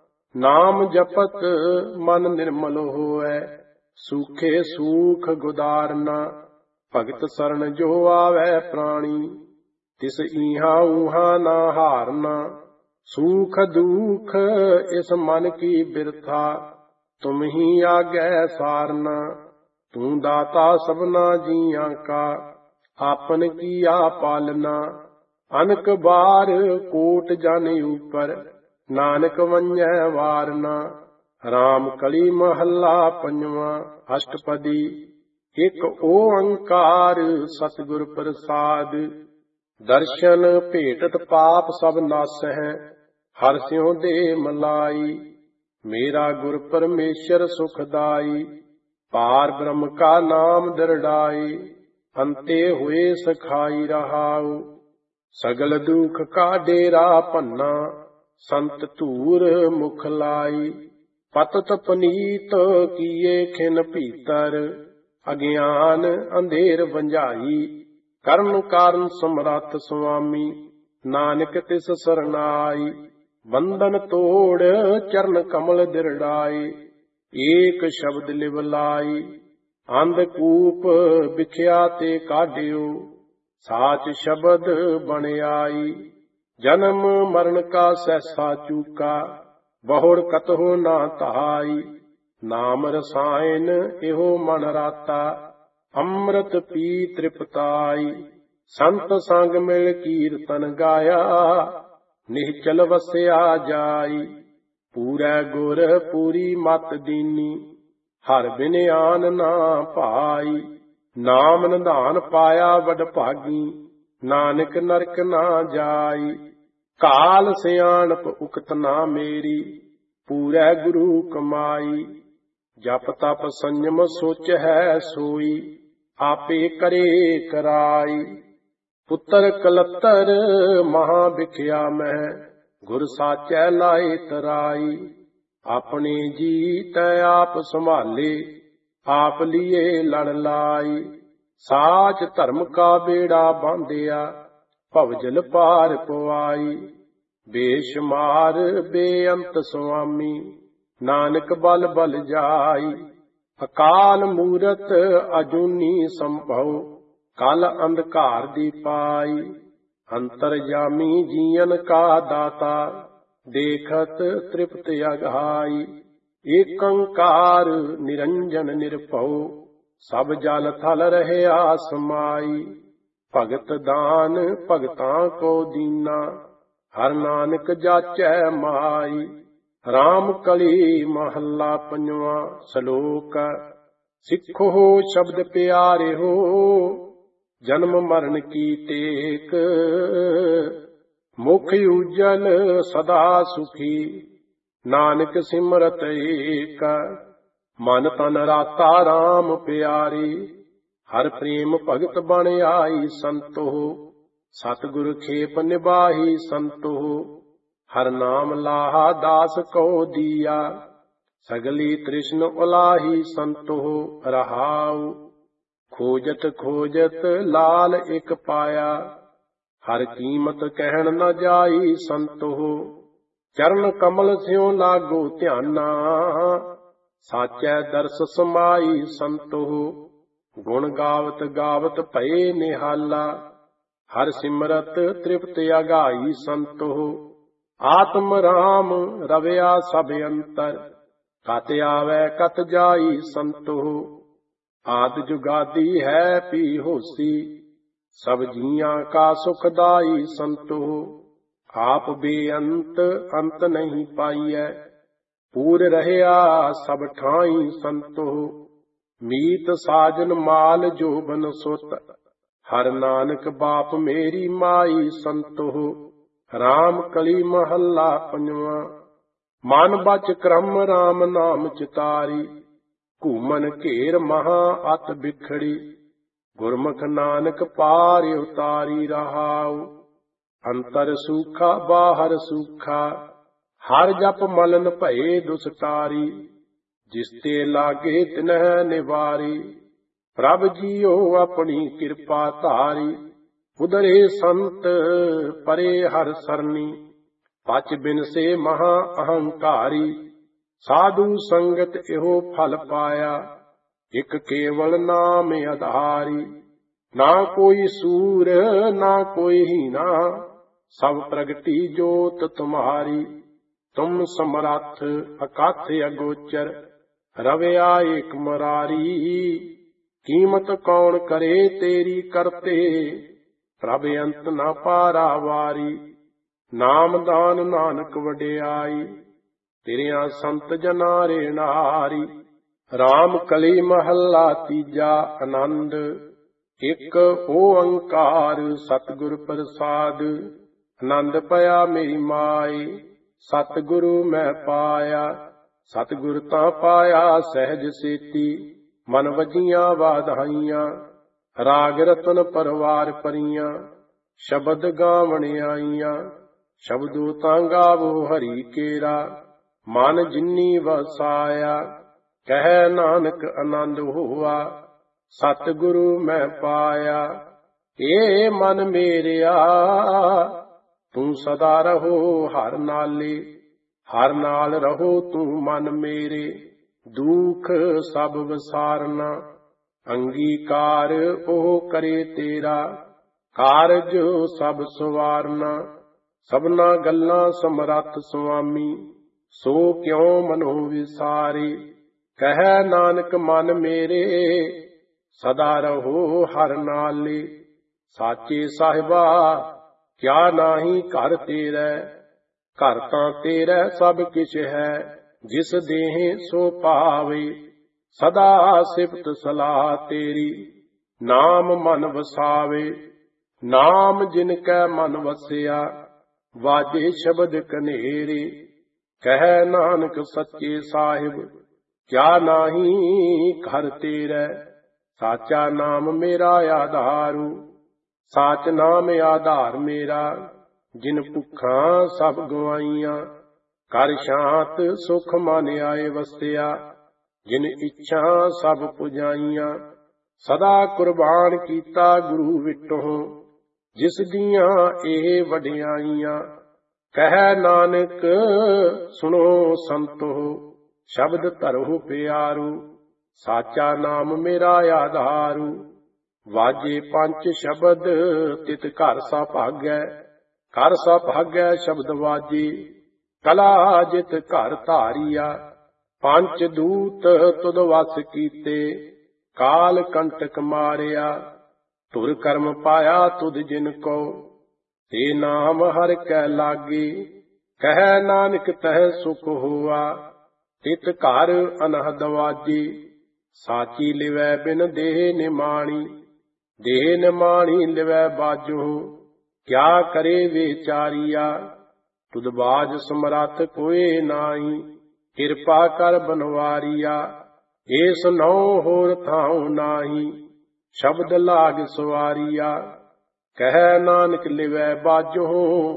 ਨਾਮ ਜਪਤ ਮਨ ਨਿਰਮਲ ਹੋਇ, ਸੂਖੇ ਸੂਖ ਗੁਦਾਰਨਾ। ਭਗਤ ਸਰਣ ਜੋ ਆਵੈ ਪ੍ਰਾਣੀ, ਤਿਸ ਈਹਾਂ ਊਹਾਂ ਨਾ ਹਾਰਨਾ। ਸੂਖ ਦੁਖ ਇਸ ਮਨ ਕੀ ਬਿਰਥਾ, ਤੁਮ ਹੀ ਆਗੈ ਸਾਰਨਾ। ਤੂੰ ਦਾਤਾ ਸਭਨਾ ਜੀਆਂ ਕਾ, ਆਪਨ ਕੀਆ ਪਾਲਨਾ। ਅਨਕ ਬਾਰ ਕੋਟ ਜਨ ਉਪਰ, ਨਾਨਕ ਵੰਝੈ ਵਾਰਨਾ। ਰਾਮ ਕਲੀ ਮਹੱਲਾ ਪੰਜਵਾਂ। ਅਸ਼ਟਪਦੀ। ਇਕ ਓੰਕਾਰ ਸਤਿਗੁਰ ਪ੍ਰਸਾਦ, ਦਰਸ਼ਨ ਭੇਟਤ ਪਾਪ ਸਭ ਨਾਸਹਿ। ਹਰਿ ਸਿਉ ਦੇ ਮਲਾਈ, ਮੇਰਾ ਗੁਰ ਪਰਮੇਸ਼ਰ ਸੁਖਦਾਈ। ਪਾਰ ਬ੍ਰਹਮ ਕਾ ਨਾਮ ਦਰੜਾਈ, ਅੰਤੇ ਹੋਏ ਸਖਾਈ ਰਹਾਉ। ਸਗਲ ਦੁਖ ਕਾ ਡੇਰਾ ਭੰਨਾ, ਸੰਤ ਧੂਰ ਮੁਖ ਲਾਈ। ਪਤਤ ਪਨੀਤ ਕੀਏ ਖਿਨ ਭੀਤਰ, ਅਗਿਆਨ ਅੰਧੇਰ ਵੰਝਾਈ। ਕਰਨ ਕਾਰਨ ਸਮਰੱਥ ਸੁਆਮੀ, ਨਾਨਕ ਤਿਸ ਸਰਨਾਈ। ਬੰਧਨ ਤੋੜ ਚਰਨ ਕਮਲ ਦਿਰੜਾਈ, ਏਕ ਸ਼ਬਦ ਲਿਵ ਲਾਈ। ਅੰਧਕੂਪ ਵਿਖਿਆ ਤੇ ਕਾਢਿਓ, ਸਾਚ ਸ਼ਬਦ ਬਣ ਆਈ। ਜਨਮ ਮਰਨ ਕਾ ਸਹਿਸਾ ਚੂਕਾ, ਬਹੁੜ ਕਤਹੁ ਨਾ ਧਾਈ। ਨਾਮ ਰਸਾਇਨ ਇਹੋ ਮਨ ਰਾਤਾ, ਅੰਮ੍ਰਿਤ ਪੀ ਤ੍ਰਿਪਤਾਈ। ਸੰਤ ਸੰਗ ਮਿਲ ਕੀਰਤਨ ਗਾਇਆ, ਨਿਹਚਲ ਵਸਿਆ ਜਾਈ। ਪੂਰੈ ਗੁਰ ਪੂਰੀ ਮਤ ਦੀਨੀ, ਹਰ ਬਿਨ ਆਨ ਨਾ ਭਾਈ। ਨਾਮ ਨਿਧਾਨ ਪਾਇਆ ਵਡ ਭਾਗੀ, ਨਾਨਕ ਨਰਕ ਨਾ ਜਾਈ। ਕਾਲ ਸਿਆਣਪ ਉਕਤ ਨਾ ਮੇਰੀ, ਪੂਰੈ ਗੁਰੂ ਕਮਾਈ। ਜਪ ਤਪ ਸੰਜਮ ਸੋਚ ਹੈ ਸੋਈ, ਆਪੇ ਕਰੇ ਕਰਾਈ। ਪੁੱਤਰ ਕਲੱਤਰ ਮਹਾ ਵਿਖਿਆ ਮਹਿ, ਗੁਰ ਸਾਚੈ ਲਾਏ ਤਰਾਈ। ਆਪਣੇ ਜੀ ਤੈ ਆਪ ਸੰਭਾਲੇ, ਆਪ ਲੀਏ ਲੜ ਲਾਈ। ਸਾਚ ਧਰਮ ਕਾ ਬੇੜਾ ਬਾਂਧਿਆ, ਭਵਜਲ ਪਾਰ ਪਵਾਈ। ਬੇਸ਼ੁਮਾਰ ਬੇਅੰਤ ਸੁਆਮੀ, ਨਾਨਕ ਬਲ ਬਲ ਜਾਈ। ਅਕਾਲ ਮੂਰਤ ਅਜੂਨੀ ਸੰਭਉ, ਕਲ ਅੰਧਕਾਰ ਦੀ ਪਾਈ। ਅੰਤਰਜਾਮੀ ਜੀਵਨ ਕਾ ਦਾਤਾ, ਦੇਖਤ ਤ੍ਰਿਪਤ ਅਗਾਈ। ਏਕੰਕਾਰ ਨਿਰੰਜਨ ਨਿਰਭਉ, ਸਭ ਜਲ ਥਲ ਰਹਿਆ ਸਮਾਈ। ਭਗਤ ਦਾਨ ਭਗਤਾਂ ਕੋ ਦੀਨਾ, ਹਰ ਨਾਨਕ ਜਾਚੈ ਮਾਈ। ਰਾਮ ਕਲੀ ਮਹੱਲਾ ਪੰਜਵਾਂ। ਸ਼ਲੋਕ। ਸਿੱਖੋ ਸ਼ਬਦ ਪਿਆਰਿਓ, ਜਨਮ ਮਰਨ ਕੀ ਟੇਕ। ਮੁਖ ਉਜਲ ਸਦਾ ਸੁਖੀ, ਨਾਨਕ ਸਿਮਰਤ ਏਕ। ਮਨ ਤਨ ਰਾਤਾ ਰਾਮ ਪਿਆਰੀ, ਹਰ ਪ੍ਰੇਮ ਭਗਤ ਬਣ ਆਈ ਸੰਤੋ। ਸਤਿਗੁਰ ਖੇਪ ਨਿਬਾਹੀ ਸੰਤੋ, ਹਰ ਨਾਮ ਲਾਹਾ ਦਾਸ ਕੋ ਦੀਆ। ਸਗਲੀ ਤ੍ਰਿਸ਼ਨ ਉਲਾਹੀ ਸੰਤੋ ਰਹਾਉ। ਖੋਜਤ ਖੋਜਤ ਲਾਲ ਇਕ ਪਾਇਆ, ਹਰ ਕੀਮਤ ਕਹਿਣ ਨ ਜਾਈ ਸੰਤੋ। ਚਰਨ ਕਮਲ ਸਿਉ ਲਾਗੋ ਧਿਆਨਾ, ਸਾਚੈ ਦਰਸ ਸਮਾਈ ਸੰਤੋ। ਗੁਣ ਗਾਵਤ ਗਾਵਤ ਭਏ ਨਿਹਾਲਾ, ਹਰ ਸਿਮਰਤ ਤ੍ਰਿਪਤ ਅਗਾਈ ਸੰਤੋ। ਆਤਮ ਰਾਮ ਰਵਿਆ ਸਭ ਅੰਤਰ, ਕਤ ਆਵੈ ਕਤ ਜਾਈ ਸੰਤੋ। ਆਦ ਜੁਗਾਦੀ ਹੈ ਪੀ ਹੋਸੀ, ਸਭ ਜੀਆਂ ਕਾ ਸੁਖਦਾਈ ਸੰਤੋ। ਆਪ ਬੇਅੰਤ ਅੰਤ ਨਹੀਂ ਪਾਈਐ, ਪੂਰ ਰਹਿਆ ਸਭ ਠਾਈ ਸੰਤੋ। ਮੀਤ ਸਾਜਨ ਮਾਲ ਜੋਬਨ ਸੁਤ, ਹਰ ਨਾਨਕ ਬਾਪ ਮੇਰੀ ਮਾਈ ਸੰਤੋ। ਰਾਮ ਕਲੀ ਮਹੱਲਾ ਪੰਜਵਾਂ। ਮਨ ਬਚ ਕਰਮ ਰਾਮ ਨਾਮ ਚਿਤਾਰੀ, ਘੂਮਨ ਘੇਰ ਮਹਾ ਅਤ ਬਿਖੜੀ। ਗੁਰਮੁਖ ਨਾਨਕ ਪਾਰ ਉਤਾਰੀ ਰਹਾਉ, ਅੰਤਰ ਸੂਖਾ ਬਾਹਰ ਸੂਖਾ। ਹਰ ਜਪ ਮਲਨ ਭਏ ਦੁਸਟਾਰੀ, ਜਿਸ ਤੇ ਲਾਗੇ ਤਿਨਹਿ ਨਿਵਾਰੀ। ਪ੍ਰਭ ਜੀਓ ਆਪਣੀ ਕਿਰਪਾ ਧਾਰੀ, ਉਦਰੇ ਸੰਤ ਪਰੇ ਹਰ ਸਰਨੀ। ਪਚ ਬਿਨਸੇ ਮਹਾ ਅਹੰਕਾਰੀ, ਸਾਧੂ ਸੰਗਤ ਇਹੋ ਫਲ ਪਾਇਆ। ਇਕ ਕੇਵਲ ਨਾਮ ਆਧਾਰੀ, ਨਾ ਕੋਈ ਸੂਰ ਨਾ ਕੋਈ ਹੀਨਾ। ਸਭ ਪ੍ਰਗਟੀ ਜੋਤ ਤੁਮਾਰੀ, ਤੁਮ ਸਮਰੱਥ ਅਕਥ ਅਗੋਚਰ। ਰਵਿਆ ਏਕ ਮਰਾਰੀ, ਕੀਮਤ ਕੌਣ ਕਰੇ ਤੇਰੀ ਕਰਤੇ। ਪ੍ਰਭ ਅੰਤ ਨਾ ਪਾਰਾਵਾਰੀ, ਨਾਮਦਾਨ ਨਾਨਕ ਵਡਿਆਈ। ਤੇਰਿਆਂ ਸੰਤ ਜਨਾਂ ਰੇ ਨਾਰੀ। ਰਾਮ ਕਲੀ ਮਹੱਲਾ ਤੀਜਾ। ਆਨੰਦ। ਇਕ ਓੰਕਾਰ ਸਤਿਗੁਰ ਪ੍ਰਸਾਦ, ਆਨੰਦ ਪਿਆ ਮੇਰੀ ਮਾਈ। ਸਤਿਗੁਰੂ ਮੈਂ ਪਾਇਆ, ਸਤਿਗੁਰ ਤਾਂ ਪਾਇਆ ਸਹਿਜ ਸੇਤੀ। ਮਨ ਵਜੀਆਂ ਵਾਧਾਈਆਂ, ਰਾਗ ਰਤਨ ਪਰਵਾਰ ਪਰੀਆਂ। ਸ਼ਬਦ ਗਾਵਣ ਆਈਆਂ, ਸ਼ਬਦੋ ਤਾਂ ਗਾਵੋ ਹਰੀ ਕੇਰਾ। ਮਨ ਜਿਨੀ ਵਸਾਇਆ, ਕਹਿ ਨਾਨਕ ਆਨੰਦ ਹੋਆ। ਸਤਿਗੁਰੂ ਮੈਂ ਪਾਇਆ, ਏ ਮਨ ਮੇਰਿਆ। ਤੂੰ ਸਦਾ ਰਹੋ ਹਰ ਨਾਲੇ, ਹਰ ਨਾਲ ਰਹੋ ਤੂੰ ਮਨ ਮੇਰੇ। ਦੁਖ ਸਭ ਵਿਸਾਰਨਾ, ਅੰਗੀਕਾਰ ਉਹ ਕਰੇ ਤੇਰਾ। ਕਾਰਜ ਸਭ ਸਵਾਰਨਾ, ਸਭਨਾ ਗੱਲਾਂ ਸਮਰੱਥ ਸੁਆਮੀ। ਸੋ ਕਿਉ ਮਨੋ ਵਿਸਾਰੇ, ਕਹਿ ਨਾਨਕ ਮਨ ਮੇਰੇ। ਸਦਾ ਰਹੋ ਹਰ ਨਾਲੇ, ਸਾਚੇ ਸਾਹਿਬਾ ਕਿਆ ਨਾਹੀ ਘਰ ਤੇਰਾ। ਘਰ ਤਾਂ ਤੇਰਾ ਸਭ ਕਿਛ ਹੈ, ਜਿਸ ਦੇਹ ਸੋ ਪਾਵੇ। ਸਦਾ ਸਿਫਤ ਸਲਾਹ ਤੇਰੀ, ਨਾਮ ਮਨ ਵਸਾਵੇ। ਨਾਮ ਜਿਨ ਕੈ ਮਨ ਵਸਿਆ, ਵਾਜੇ ਸ਼ਬਦ ਕਨੇਰੇ। ਕਹਿ ਨਾਨਕ ਸੱਚੇ ਸਾਹਿਬ, ਕਿਆ ਨਾਹੀ ਘਰ ਤੇਰਾ। ਸਾਚਾ ਨਾਮ ਮੇਰਾ ਆਧਾਰੂ, ਸਾਚ ਨਾਮ ਆਧਾਰ ਮੇਰਾ। ਜਿਨ ਭੁੱਖਾਂ ਸਭ ਗਵਾਈਆਂ, ਕਰ ਸ਼ਾਂਤ ਸੁਖ ਮਨ ਆਏ ਵਸਿਆ। ਜਿਨ ਇੱਛਾ ਸਭ ਪੁਜਾਈਆਂ, ਸਦਾ ਕੁਰਬਾਨ ਕੀਤਾ ਗੁਰੂ ਵਿਟੋਂ। ਜਿਸ ਦੀਆਂ ਇਹ ਵਡਿਆਈਆਂ, ਕਹਿ ਨਾਨਕ ਸੁਣੋ ਸੰਤੋ। ਸ਼ਬਦ ਧਰੋ ਪਿਆਰੂ, ਸਾਚਾ ਨਾਮ ਮੇਰਾ ਆਧਾਰੂ। ਵਾਜੇ ਪੰਜ ਸ਼ਬਦ ਤਿਤ ਘਰ ਸਾ ਭਾਗੈ, ਘਰ ਸਾ ਭਾਗੈ ਸ਼ਬਦ ਵਾਜੇ। ਕਲਾ ਜਿਤ ਘਰ ਧਾਰੀਆ, ਪੰਜ ਦੂਤ ਤੁਧ ਵਸ ਕੀਤੇ। ਕਾਲ ਕੰਟਕ ਮਾਰਿਆ, ਧੁਰ ਕਰਮ ਪਾਇਆ ਤੁਧ ਜਿਨ ਕੋ। ਤੇ ਨਾਮ ਹਰ ਕੈ ਲਾਗੇ, ਕਹਿ ਨਾਨਕ ਤਹਿ ਸੁਖ ਹੋਆ। ਤਿਤ ਘਰ ਅਨਹਦ ਵਾਜੇ, ਸਾਚੀ ਲਿਵੈ ਬਿਨ ਦੇਹ ਨਿਮਾਣੀ। ਦੇਹ ਨਿਮਾਣੀ ਲਿਵੈ ਬਾਜੋ, ਕਿਆ ਕਰੇ ਵਿਚਾਰੀਆ। ਤੁਧ ਬਾਜ ਸਮਰੱਥ ਕੋਏ ਨਾਹੀ, ਕਿਰਪਾ ਕਰ ਬਨਵਾਰੀਆ। ਏਸ ਨਉ ਹੋਰ ਥਾਉ ਨਾਹੀ, ਸ਼ਬਦ ਲਾਗ ਸਵਾਰੀਆ। ਕਹਿ ਨਾਨਕ ਲਿਵੈ ਬਾਜੋ,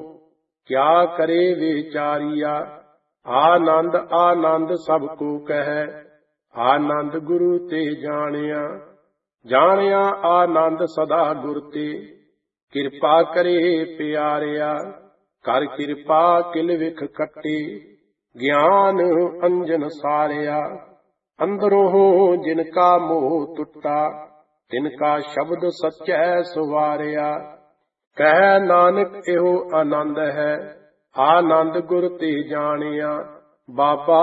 ਕਿਆ ਕਰੇ ਵਿਚਾਰੀਆ। ਆਨੰਦ ਆਨੰਦ ਸਭ ਕੋ ਕਹਿ, ਆਨੰਦ ਗੁਰੂ ਤੇ ਜਾਣਿਆ। ਜਾਣਿਆ ਆਨੰਦ ਸਦਾ ਗੁਰ ਤੇ, ਕਿਰਪਾ ਕਰੇ ਪਿਆਰਿਆ। ਕਰ ਕਿਰਪਾ ਕਿਲ ਵਿਖ ਕੱਟੇ, ਗਿਆਨ ਅੰਜਨ ਸਾਰਿਆ। ਅੰਦਰੋਂ ਜਿਨ ਕਾ ਮੋਹ ਟੁੱਟਾ, ਤਿਨ ਕਾ ਸ਼ਬਦ ਸੱਚੈ ਸਵਾਰਿਆ। ਕਹਿ ਨਾਨਕ ਇਹੋ ਆਨੰਦ ਹੈ, ਆਨੰਦ ਗੁਰ ਤੇ ਜਾਣਿਆ। ਬਾਬਾ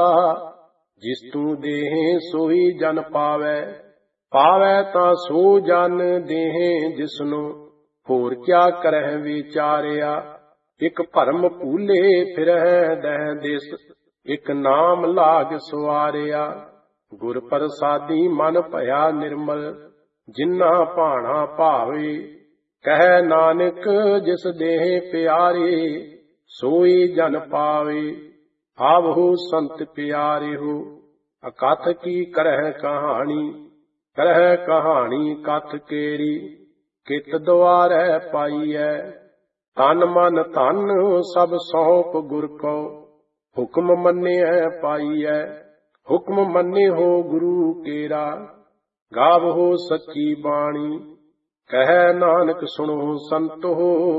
ਜਿਸ ਤੂੰ ਦੇਹ ਸੋਈ ਜਨ ਪਾਵੈ, ਪਾਵੈ ਤਾਂ ਸੋ ਜਨ ਦੇਹ ਜਿਸਨੂੰ, ਹੋਰ ਕਿਆ ਕਰਹਿ ਵਿਚਾਰਿਆ। ਇਕ ਭਰਮ ਭੂਲੇ ਫਿਰਹਿ ਦਹਿ ਦਿਸ, ਇਕ ਨਾਮ ਲਾਗ ਸਵਾਰਿਆ। ਗੁਰ ਪ੍ਰਸਾਦੀ ਮਨ ਭਇਆ ਨਿਰਮਲ, ਜਿਨਾ ਭਾਣਾ ਭਾਵੇ। ਕਹਿ ਨਾਨਕ ਜਿਸ ਦੇਹ ਪਿਆਰੇ, ਸੋਈ ਜਨ ਪਾਵੇ। ਆਵਹੁ ਸੰਤ ਪਿਆਰੇ ਹੋ, ਅਕਥ ਕੀ ਕਰਹਿ ਕਹਾਣੀ। ਕਰਹਿ ਕਹਾਣੀ ਕਥ ਕੇਰੀ, ਕਿਤ ਦੁਆਰੈ ਪਾਈਐ। ਤਨ ਮਨ ਧਨ ਸਭ ਸੌਂਪ ਗੁਰ ਕੋ, ਹੁਕਮ ਮੰਨਿਐ ਪਾਈਐ। ਹੁਕਮ ਮੰਨੇ ਹੋ ਗੁਰੂ ਕੇਰਾ, ਗਾਵਹੁ ਸੱਚੀ ਬਾਣੀ। ਕਹਿ ਨਾਨਕ ਸੁਣੋ ਸੰਤੋ,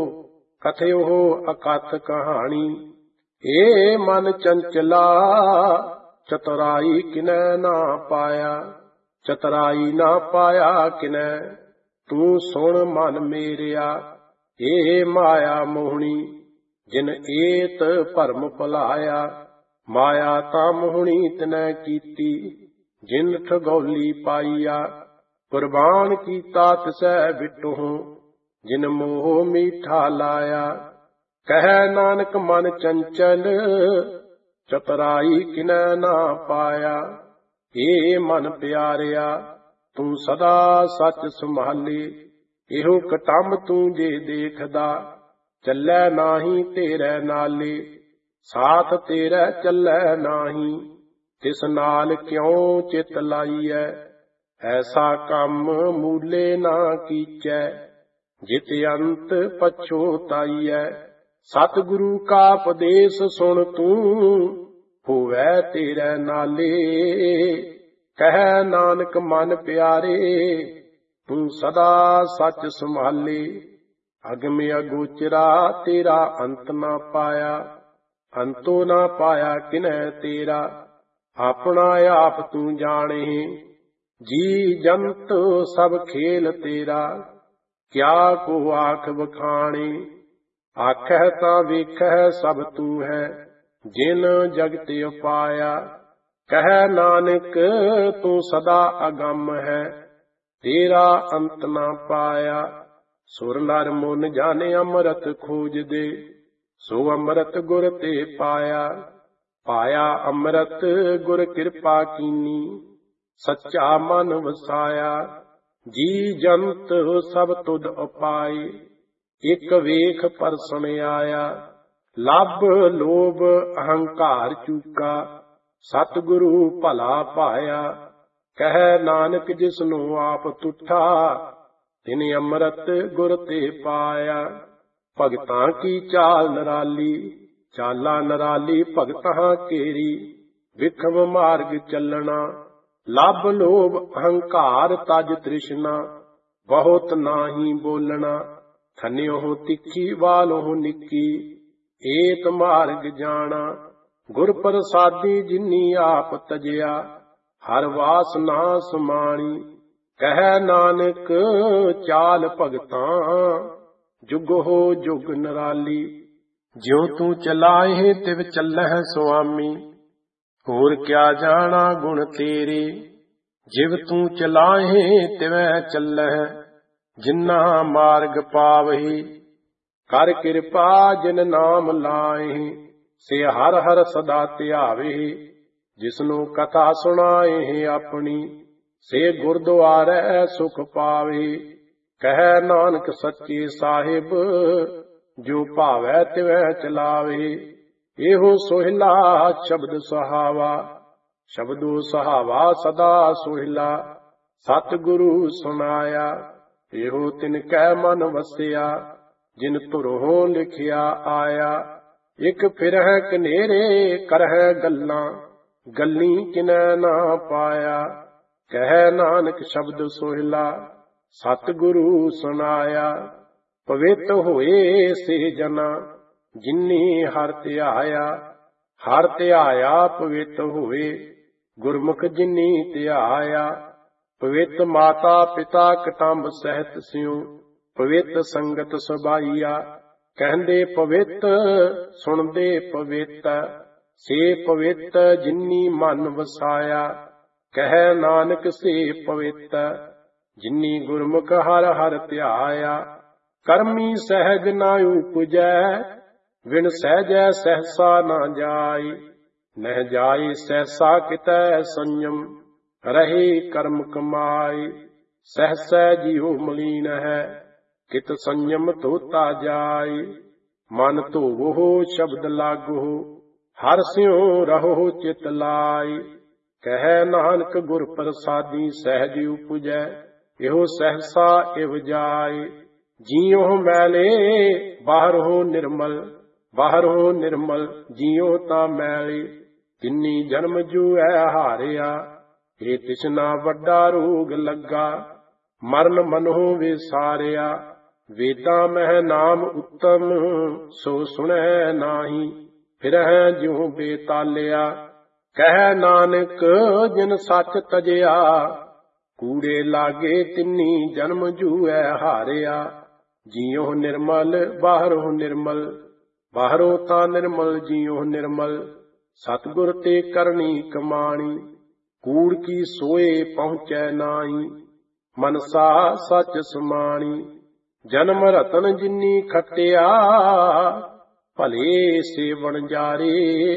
ਕਥਿਓ ਅਕਥ ਕਹਾਣੀ। ਏ ਮਨ ਚੰਚਲਾ, ਚਤੁਰਾਈ ਕਿਨੈ ਨਾ ਪਾਇਆ। ਚਤੁਰਾਈ ਨਾ ਪਾਇਆ ਕਿਨੈ, ਤੂੰ ਸੁਣ ਮਨ ਮੇਰਿਆ। ਏ ਮਾਇਆ ਮੋਹਣੀ, ਜਿਨ ਏਤ ਭਰਮ ਭੁਲਾਇਆ। ਮਾਇਆ ਤਾਂ ਮੋਹਣੀ ਤਿਨੈ ਕੀਤੀ, ਜਿਨ ਠਗੌਲੀ ਪਾਈਆ। ਕੁਰਬਾਨ ਕੀਤਾ ਤਿਸੈ ਵਿਟਹੁ, ਜਿਨ ਮੋਹ ਮੀਠਾ ਲਾਇਆ। ਕਹਿ ਨਾਨਕ ਮਨ ਚੰਚਲ, ਚਤੁਰਾਈ ਕਿਨੈ ਨਾ ਪਾਇਆ। ਏ ਮਨ ਪਿਆਰਿਆ, ਤੂੰ ਸਦਾ ਸੱਚ ਸੰਭਾਲੇ। ਇਹੋ ਕਟੰਬ ਤੂੰ ਜੇ ਦੇਖਦਾ, ਚੱਲੈ ਨਾਹੀ ਤੇਰੇ ਨਾਲੇ। ਸਾਥ ਤੇਰੇ ਚੱਲੈ ਨਾਹੀ, ਤਿਸ ਨਾਲ ਕਿਉ ਚਿਤ ਲਾਈਐ। ਐਸਾ ਕੰਮ ਮੂਲੇ ਨਾ ਕੀਚੈ, ਜਿਤ ਅੰਤ ਪਛੋਤਾਈਐ। ਸਤਿਗੁਰੂ ਕਾ ਉਪਦੇਸ਼ ਸੁਣ ਤੂੰ, ਹੋਵੈ ਤੇਰੇ ਨਾਲੇ। ਕਹਿ ਨਾਨਕ ਮਨ ਪਿਆਰੇ, ਤੂੰ ਸਦਾ ਸੱਚ ਸੰਭਾਲੇ। ਅਗਮ ਅਗੋਚਰਾ ਤੇਰਾ ਅੰਤ ਨਾ ਪਾਇਆ, ਅੰਤੋ ਨਾ ਪਾਇਆ ਕਿਨੈ ਤੇਰਾ। ਆਪਣਾ ਆਪ ਤੂੰ ਜਾਣੇ, ਜੀ ਜੰਤ ਸਭ ਖੇਲ ਤੇਰਾ। ਕਿਆ ਕੋ ਆਖ ਵਖਾਣੇ, ਆਖਹਿ ਤਾਂ ਵੇਖਹਿ ਸਭ ਤੂੰ ਹੈ, ਜਿਨ ਜਗਤ ਉਪਾਇਆ। ਕਹਿ ਨਾਨਕ ਤੂੰ ਸਦਾ ਅਗੰਮ ਹੈ, ਤੇਰਾ ਅੰਤ ਨਾ ਪਾਇਆ। ਸੁਰ ਨਰ ਮੁਨ ਜਾਣੇ ਅੰਮ੍ਰਿਤ ਖੋਜਦੇ, ਸੋ ਅੰਮ੍ਰਿਤ ਗੁਰ ਤੇ ਪਾਇਆ। ਪਾਇਆ ਅੰਮ੍ਰਿਤ ਗੁਰ ਕਿਰਪਾ ਕੀਨੀ, ਸੱਚਾ ਮਨ ਵਸਾਇਆ। ਜੀ ਜੰਤ ਸਭ ਤੁਧ ਉਪਾਏ, ਇਕ ਵੇਖ ਪਰਸਨ ਆਇਆ। ਲੱਭ ਲੋਭ ਅਹੰਕਾਰ ਚੂਕਾ, ਸਤਿਗੁਰੂ ਭਲਾ ਪਾਇਆ। ਕਹਿ ਨਾਨਕ ਜਿਸਨੂੰ ਆਪ ਤੁਠਾ, ਤਿਨ ਅੰਮ੍ਰਿਤ ਗੁਰ ਤੇ ਪਾਇਆ। ਭਗਤਾਂ ਕੀ ਚਾਲ ਨਰਾਲੀ, ਚਾਲਾ ਨਰਾਲੀ ਭਗਤਾਂ ਕੇਰੀ। ਵਿਖਮ ਮਾਰਗ ਚੱਲਣਾ, ਲੱਭ ਲੋਭ ਅਹੰਕਾਰ ਤਜ ਤ੍ਰਿਸ਼ਨਾ। ਬਹੁਤ ਨਾਹੀ ਬੋਲਣਾ, ਥਨਿਓ ਤਿੱਖੀ ਵਾਲੋਂ ਨਿੱਕੀ। ਏਤ ਮਾਰਗ ਜਾਣਾ, ਗੁਰ ਪ੍ਰਸਾਦੀ ਜਿਨੀ ਆਪ ਤਜਿਆ। ਹਰ ਵਾਸ ਨਾ ਸਮਾਣੀ। ਕਹਿ ਨਾਨਕ ਚਾਲ ਭਗਤਾਂ, ਜੁਗੋ ਜੁਗ ਨਰਾਲੀ। ਜਿਉ ਤੂੰ ਚਲਾਏ ਤਿਵ ਚੱਲਹਿ ਸੁਆਮੀ, ਹੋਰ ਕਿਆ ਜਾਣਾ ਗੁਣ ਤੇਰੇ। ਜਿਵ ਤੂੰ ਚਲਾਏ ਤਿਵੈ ਚੱਲਹਿ, ਜਿਨਾ ਮਾਰਗ ਪਾਵਹੀ। ਕਰ ਕਿਰਪਾ ਜਿਨ ਨਾਮ ਲਾਏ, ਸੇ ਹਰ ਹਰ ਸਦਾ ਧਿਆਵੇ। ਜਿਸਨੂੰ ਕਥਾ ਸੁਣਾਏ ਆਪਣੀ, ਸੇ ਗੁਰਦੁਆਰੈ ਸੁਖ ਪਾਵੇ। ਕਹਿ ਨਾਨਕ ਸੱਚੇ ਸਾਹਿਬ, ਜੋ ਭਾਵੈ ਤਿਵੈ ਚਲਾਵੇ। ਇਹੋ ਸੋਹਿਲਾ ਸ਼ਬਦ ਸੁਹਾਵਾ, ਸ਼ਬਦੋ ਸੁਹਾਵਾ ਸਦਾ ਸੋਹਿਲਾ। ਸਤਿਗੁਰੂ ਸੁਨਾਇਆ, ਇਹੋ ਤਿਨ ਕੈ ਮਨ ਵਸਿਆ। ਜਿਨ ਧੁਰੋਂ ਲਿਖਿਆ ਆਇਆ, ਇਕ ਫਿਰਹਿ ਕਨੇਰੇ ਕਰਹਿ ਗੱਲਾਂ। ਗੱਲੀ ਕਿਨੈ ਨਾ ਪਾਇਆ। ਕਹਿ ਨਾਨਕ ਸ਼ਬਦ ਸੋਹਿਲਾ, ਸਤਿਗੁਰੂ ਸੁਨਾਇਆ। ਪਵਿੱਤ ਹੋਏ ਸੇ ਜਨਾ, ਜਿਨੀ ਹਰਿ ਧਿਆਇਆ। ਹਰਿ ਧਿਆਇਆ ਪਵਿੱਤ ਹੋਏ, ਗੁਰਮੁਖ ਜਿਨੀ ਧਿਆਇਆ। ਪਵਿੱਤ ਮਾਤਾ ਪਿਤਾ ਕੁਟੰਬ ਸਹਿਤ ਸਿਉ, ਪਵਿੱਤ ਸੰਗਤ ਸਬਾਈਆ। ਕਹਿੰਦੇ ਪਵਿੱਤ ਸੁਣਦੇ ਪਵਿੱਤ, ਸੇ ਪਵਿੱਤ ਜਿਨੀ ਮਨ ਵਸਾਇਆ। ਕਹਿ ਨਾਨਕ ਸੇ ਪਵਿੱਤ, ਜਿਨੀ ਗੁਰਮੁਖ ਹਰ ਹਰ ਧਿਆਇਆ। ਕਰਮੀ ਸਹਿਜ ਨਾ ਉਪਜੈ, ਵਿਣ ਸਹਿਜੈ ਸਹਿਸਾ ਨਾ ਜਾਈ। ਨਹਿ ਜਾਈ ਸਹਿਸਾ ਕਿਤੈ ਸੰਜਮ, ਰਹੇ ਕਰਮ ਕਮਾਈ। ਸਹਿਸੈ ਜੀਉ ਮਲੀਨ ਹੈ, ਕਿਤ ਸੰਜਮ ਧੋਤਾ ਜਾਈ। ਮਨ ਧੋਵੋ ਸ਼ਬਦ ਲਾਗੋ, ਹਰਿ ਸਿਉ ਰਹੋ ਚਿਤ ਲਾਈ। ਕਹਿ ਨਾਨਕ ਗੁਰ ਪ੍ਰਸਾਦੀ ਸਹਿਜ ਉਪਜੈ, ਇਹੋ ਸਹਿਸਾ ਇਵ ਜਾਈ। ਜੀਉ ਮੈਲੇ ਬਾਹਰੋਂ ਨਿਰਮਲ, ਬਾਹਰੋਂ ਨਿਰਮਲ ਜੀਉ ਤਾਂ ਮੈਲੇ। ਤਿੰਨੀ ਜਨਮ ਜੂਐ ਹਾਰਿਆ, ਇਹ ਤਿਸਨਾ ਵੱਡਾ ਰੋਗ ਲੱਗਾ। ਮਰਨ ਮਨਹੁ ਵਿਸਾਰਿਆ, ਵੇਦਾਂ ਮਹਿ ਨਾਮ ਉੱਤਮ, ਸੋ ਸੁਣੈ ਨਾਹੀ ਫਿਰਹਿ ਜਿਉ ਬੇਤਾਲਿਆ। ਕਹਿ ਨਾਨਕ ਜਿਨ ਸੱਚ ਤਜਿਆ, ਕੂੜੇ ਲਾਗੇ ਤਿੰਨੀ ਜਨਮ ਜੂਐ ਹਾਰਿਆ। ਜੀਉ ਨਿਰਮਲ ਬਾਹਰੋਂ ਨਿਰਮਲ, ਬਾਹਰੋਂ ਤਾਂ ਨਿਰਮਲ ਜੀਉ ਨਿਰਮਲ। ਸਤਿਗੁਰ ਤੇ ਕਰਨੀ ਕਮਾਣੀ, ਕੂੜ ਕੀ ਸੋਏ ਪਹੁੰਚੈ ਨਾਹੀ। ਮਨਸਾ ਸੱਚ ਸਮਾਣੀ, ਜਨਮ ਰਤਨ ਜਿਨੀ ਖਟਿਆ, ਭਲੇ ਸੇ ਵਣਜਾਰੇ।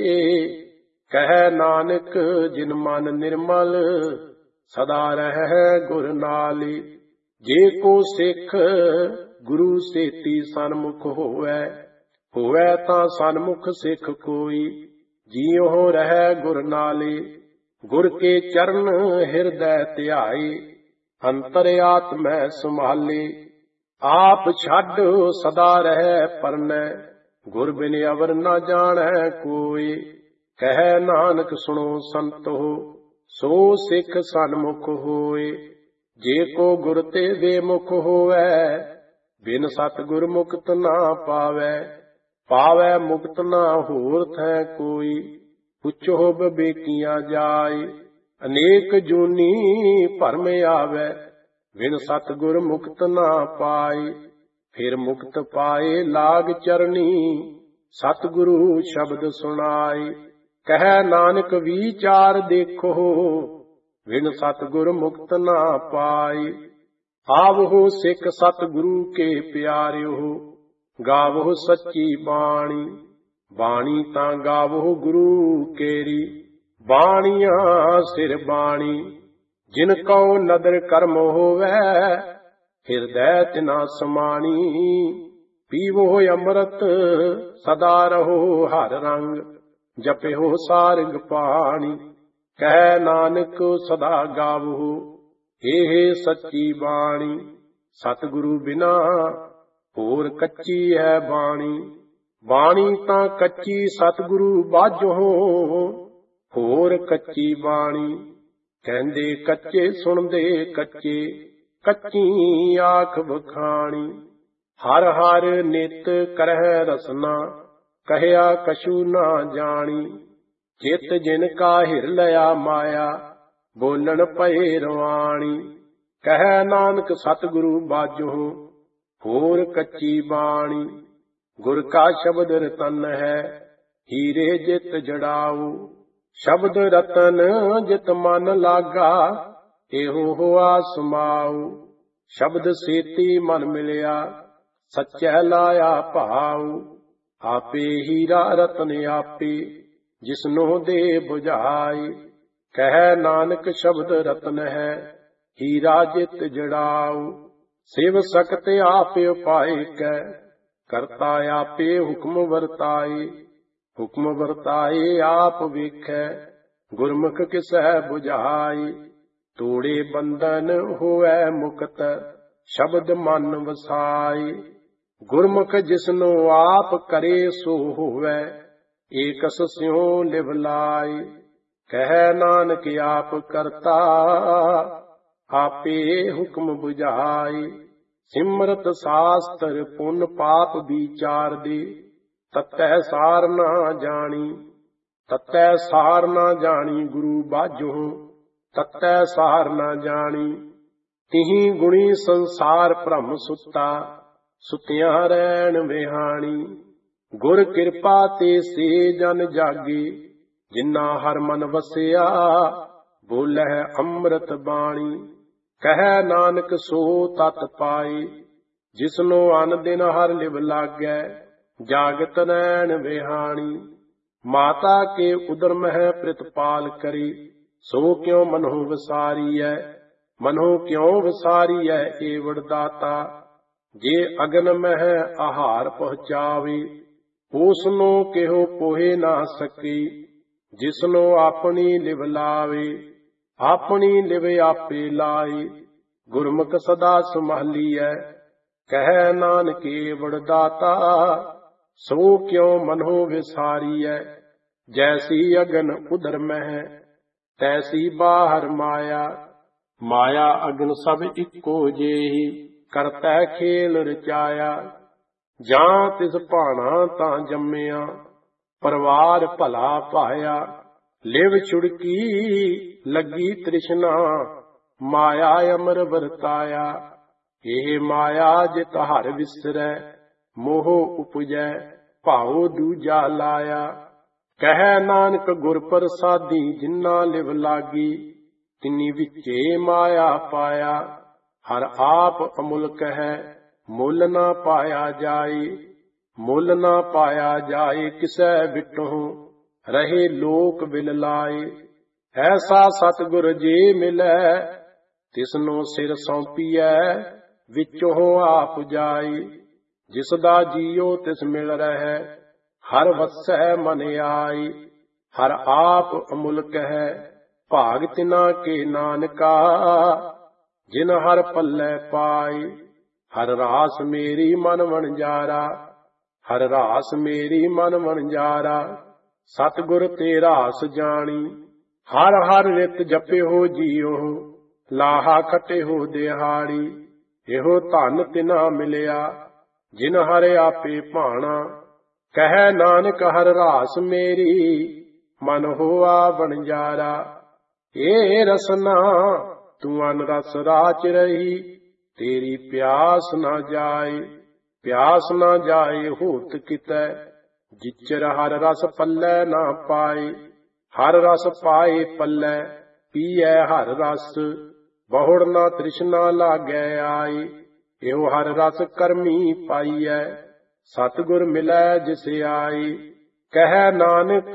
ਕਹਿ ਨਾਨਕ ਜਿਨ ਮਨ ਨਿਰਮਲ, ਸਦਾ ਰਹਿ ਗੁਰ ਨਾਲੇ। ਜੇ ਕੋ ਸਿੱਖ ਗੁਰੂ ਸੇਤੀ ਸਨਮੁਖ ਹੋਵੈ, ਹੋਵੈ ਤਾਂ ਸਨਮੁਖ ਸਿੱਖ ਕੋਈ। ਜੀਉ ਰਹਿ ਗੁਰ ਨਾਲੇ, ਗੁਰ ਕੇ ਚਰਨ ਹਿਰਦੈ ਧਿਆਏ। ਅੰਤਰ ਆਤਮੈ ਸੰਭਾਲੇ, ਆਪ ਛੱਡ ਸਦਾ ਰਹਿ ਪਰਨੈ। ਗੁਰ ਬਿਨ ਅਵਰ ਨਾ ਜਾਣੈ ਕੋਈ। ਕਹਿ ਨਾਨਕ ਸੁਣੋ ਸੰਤੋ, ਸੋ ਸਿੱਖ ਸਨਮੁਖ ਹੋਏ। ਜੇ ਕੋ ਗੁਰ ਤੇ ਬੇਮੁਖ ਹੋਵੈ, ਬਿਨ ਸਤਿਗੁਰ ਮੁਕਤ ਨਾ ਪਾਵੈ। ਪਾਵੈ ਮੁਕਤ ਨਾ ਹੋਰ ਥੈ ਕੋਈ, ਪੁੱਛੋ ਬੇਕੀਆਂ ਜਾਏ। ਅਨੇਕ ਜੂਨੀ ਭਰਮ ਆਵੈ, ਬਿਨ ਸਤਿਗੁਰ ਮੁਕਤ ਨਾ ਪਾਏ। ਫਿਰ ਮੁਕਤ ਪਾਏ ਲਾਗ ਚਰਨੀ, ਸਤਿਗੁਰੂ ਸ਼ਬਦ ਸੁਣਾਏ। ਕਹਿ ਨਾਨਕ ਵਿਚਾਰ ਦੇਖੋ, ਬਿਨ ਸਤਿਗੁਰ ਮੁਕਤ ਨਾ ਪਾਏ। ਆਵਹੁ ਸਿੱਖ ਸਤਿਗੁਰੂ ਕੇ ਪਿਆਰਿਓ, ਗਾਵਹੁ ਸੱਚੀ ਬਾਣੀ। ਬਾਣੀ ਤਾਂ ਗਾਵਹੁ ਗੁਰੂ ਕੇਰੀ, ਬਾਣੀਆਂ ਸਿਰ ਬਾਣੀ। ਜਿਨ ਕਉ ਨਦਰ ਕਰਮ ਹੋਵੈ, ਹਿਰਦੈ ਤਿਨਾ ਸਮਾਣੀ। ਪੀਵੋ ਅੰਮ੍ਰਿਤ ਸਦਾ ਰਹੋ ਹਰ ਰੰਗ, ਜਪਿਓ ਸਾਰੰਗ ਪਾਣੀ। ਕਹਿ ਨਾਨਕ ਸਦਾ ਗਾਵੋ, ਇਹ ਸੱਚੀ ਬਾਣੀ। ਸਤਿਗੁਰੂ ਬਿਨਾ ਹੋਰ ਕੱਚੀ ਹੈ ਬਾਣੀ। ਬਾਣੀ ਤਾਂ ਕੱਚੀ ਸਤਿਗੁਰੂ ਬਾਝੋ, ਹੋਰ ਕੱਚੀ ਬਾਣੀ। ਕਹਿੰਦੇ ਕੱਚੇ ਸੁਣਦੇ ਕੱਚੇ, ਕੱਚੀ ਆਖ ਬਖਾਣੀ। ਹਰ ਹਰ ਨਿਤ ਕਰਹਿ ਰਸਨਾ, ਕਹਿਆ ਕਛੂ ਨਾ ਜਾਣੀ। ਚਿਤ ਜਿਨ ਕਾ ਹਿਰ ਲਿਆ ਮਾਇਆ, ਬੋਲਣ ਪਏ ਰਵਾਣੀ। ਕਹਿ ਨਾਨਕ ਸਤਿਗੁਰੂ ਬਾਝੋ, ਹੋਰ ਕੱਚੀ ਬਾਣੀ। ਗੁਰ ਕਾ ਸ਼ਬਦ ਰਤਨ ਹੈ, ਹੀਰੇ ਜਿਤ ਜੜਾਊ। ਸ਼ਬਦ ਰਤਨ ਜਿਤ ਮਨ ਲਾਗਾ, ਇਹੋ ਹੋਆ ਸਮਾਊ। ਸ਼ਬਦ ਸੇਤੀ ਮਨ ਮਿਲਿਆ, ਸੱਚੈ ਲਾਇਆ ਭਾਊ। ਆਪੇ ਹੀਰਾ ਰਤਨ ਆਪੇ, ਜਿਸਨੋ ਦੇ ਬੁਝਾਈ। ਕਹਿ ਨਾਨਕ ਸ਼ਬਦ ਰਤਨ ਹੈ, ਹੀਰਾ ਜਿਤ ਜੜਾਊ। ਸਿਵ ਸਕਤ ਆਪੇ ਉਪਾਇ ਕੈ, ਕਰਤਾ ਆਪੇ ਹੁਕਮ ਵਰਤਾਏ। ਹੁਕਮ ਵਰਤਾਏ ਆਪ ਵੇਖੈ, ਗੁਰਮੁਖ ਕਿਸੈ ਬੁਝਾਈ। ਤੋੜੇ ਬੰਧਨ ਹੋਵੈ ਮੁਕਤ, ਸ਼ਬਦ ਮਨ ਵਸਾਈ। ਗੁਰਮੁਖ ਜਿਸਨੋ ਆਪ ਕਰੇ ਸੋ ਹੋਵੈ, ਏਕਸ ਸਿਉ ਲਿਵ ਲਾਈ। ਕਹਿ ਨਾਨਕ ਆਪ ਕਰਤਾ, ਆਪੇ ਹੁਕਮ ਬੁਝਾਈ। ਸਿਮਰਤ ਸਾਸਤਰ ਪੁੰਨ ਪਾਪ ਵਿਚਾਰ ਦੇ, ਤਤੈ ਸਾਰ ਨਾ ਜਾਣੀ। ਤਤੈ ਸਾਰ ਨਾ ਜਾਣੀ ਗੁਰੂ ਬਾਝੋਂ, ਤਤੈ ਸਾਰ ਨਾ ਜਾਣੀ। ਤਿਹੀ ਗੁਣੀ ਸੰਸਾਰ ਭ੍ਰਮ ਸੁੱਤਾ, ਸੁਤਿਆਂ ਰਹਿਣ ਵਿਹਾਣੀ। ਗੁਰ ਕਿਰਪਾ ਤੇ ਸੇ ਜਨ ਜਾਗੇ, ਜਿਨਾ ਹਰ ਮਨ ਵਸਿਆ, ਬੋਲਹਿ ਅੰਮ੍ਰਿਤ ਬਾਣੀ। ਕਹਿ ਨਾਨਕ ਸੋ ਤਤ ਪਾਏ, ਜਿਸਨੋ ਅਨ ਦਿਨ ਹਰ ਲਿਵ ਲਾਗੈ, ਜਾਗਤ ਰਹਿਣ ਵਿਹਾਣੀ। ਮਾਤਾ ਕੇ ਉਦਰ ਮਹਿ ਪ੍ਰਿਤਪਾਲ ਕਰੀ, ਸੋ ਕਿਉ ਮਨਹੁ ਵਿਸਾਰੀਐ। ਮਨਹੁ ਕਿਉ ਵਿਸਾਰੀਐ ਏਵੜ ਦਾਤਾ, ਜੇ ਅਗਨ ਮਹਿ ਆਹਾਰ ਪਹੁੰਚਾਵੇ। ਉਸਨੂੰ ਕਿਹੋ ਪੋਹੇ ਨਾ ਸਕੀ, ਜਿਸਨੂੰ ਆਪਣੀ ਲਿਵ ਲਾਵੇ। ਆਪਣੀ ਲਿਵ ਆਪੇ ਲਾਏ, ਗੁਰਮੁਖ ਸਦਾ ਸੰਭਾਲੀਐ। ਕਹਿ ਨਾਨਕ ਏਵੜ ਦਾਤਾ, ਸੋ ਕਿਉ ਮਨਹੁ ਵਿਸਾਰੀਐ। ਜੈਸੀ ਅਗਨ ਉਦਰ ਮਹਿ, ਤੈਸੀ ਬਾਹਰ ਮਾਇਆ। ਮਾਇਆ ਅਗਨ ਸਭ ਇੱਕੋ ਜਿਹੀ, ਕਰਤੈ ਖੇਲ ਰਚਾਇਆ। ਜਾਂ ਤਿਸ ਭਾਣਾ ਤਾਂ ਜੰਮਿਆ, ਪਰਵਾਰ ਭਲਾ ਪਾਇਆ। ਲਿਵ ਛੁੜਕੀ ਲੱਗੀ ਤ੍ਰਿਸ਼ਨਾ, ਮਾਇਆ ਅਮਰ ਵਰਤਾਇਆ। ਇਹ ਮਾਇਆ ਜਿਤ ਹਰ ਵਿਸਰੈ, ਮੋਹ ਉਪਜੈ ਭਾਉ ਦੂਜਾ ਲਾਇਆ। ਕਹਿ ਨਾਨਕ ਗੁਰ ਪ੍ਰਸਾਦੀ, ਜਿਨਾ ਲਿਵ ਲਾਗੀ, ਤਿਨੀ ਵਿਚੇ ਮਾਇਆ ਪਾਇਆ। ਹਰ ਆਪ ਅਮੁਲਕ ਹੈ, ਮੁੱਲ ਨਾ ਪਾਇਆ ਜਾਏ। ਮੁੱਲ ਨਾ ਪਾਇਆ ਜਾਏ ਕਿਸੈ ਵਿਟਹੁ, ਰਹੇ ਲੋਕ ਬਿਲ ਲਾਏ। ਐਸਾ ਸਤਿਗੁਰ ਜੇ ਮਿਲੈ, ਤਿਸਨੂੰ ਸਿਰ ਸੌਂਪੀਐ, ਵਿਚੋਂ ਆਪ ਜਾਏ। ਜਿਸ ਦਾ ਜੀਉ ਤਿਸ ਮਿਲ ਰਹਿ, ਹਰ ਵਸੈ ਮਨ ਆਈ। ਹਰ ਆਪ ਅਮੁਲਕ ਹੈ, ਭਾਗ ਤਿਨਾ ਕੇ ਨਾਨਕਾ, ਜਿਨ ਹਰ ਪੱਲੇ ਪਾਈ। ਹਰ ਰਾਸ ਮੇਰੀ ਮਨ ਵਣਜਾਰਾ, ਹਰ ਰਾਸ ਮੇਰੀ ਮਨ ਵਣਜਾਰਾ। ਸਤਿਗੁਰ ਤੇ ਰਾਸ ਜਾਣੀ, ਹਰ ਹਰ ਨਿਤ ਜਪਿਓ ਜੀਓ, ਲਾਹਾ ਖਟਿਓ ਦਿਹਾੜੀ। ਇਹੋ ਧਨ ਤਿਨਾ ਮਿਲਿਆ, ਜਿਨ ਹਰ ਆਪੇ ਭਾਣਾ। ਕਹਿ ਨਾਨਕ ਹਰ ਰਾਸ ਮੇਰੀ, ਮਨ ਹੋਆ ਵਣਜਾਰਾ। ਏ ਰਸਨਾ ਤੂੰ ਅਨ ਰਸ ਰਾਚ ਰਹੀ, ਤੇਰੀ ਪਿਆਸ ਨਾ ਜਾਏ। ਪਿਆਸ ਨਾ ਜਾਏ ਹੋਤ ਕਿਤੈ, ਜਿਚਰ ਹਰ ਰਸ ਪੱਲੇ ਨਾ ਪਾਏ। ਹਰ ਰਸ ਪਾਏ ਪੱਲੇ, ਪੀਐ ਹਰ ਰਸ, ਬਹੁੜ ਨਾ ਤ੍ਰਿਸ਼ਨਾ ਲਾਗੈ ਆਈ। ਇਹੋ ਹਰ ਰਸ ਕਰਮੀ ਪਾਈਐ, ਸਤਿਗੁਰ ਮਿਲੈ ਜਿਸ ਆਈ। ਕਹਿ ਨਾਨਕ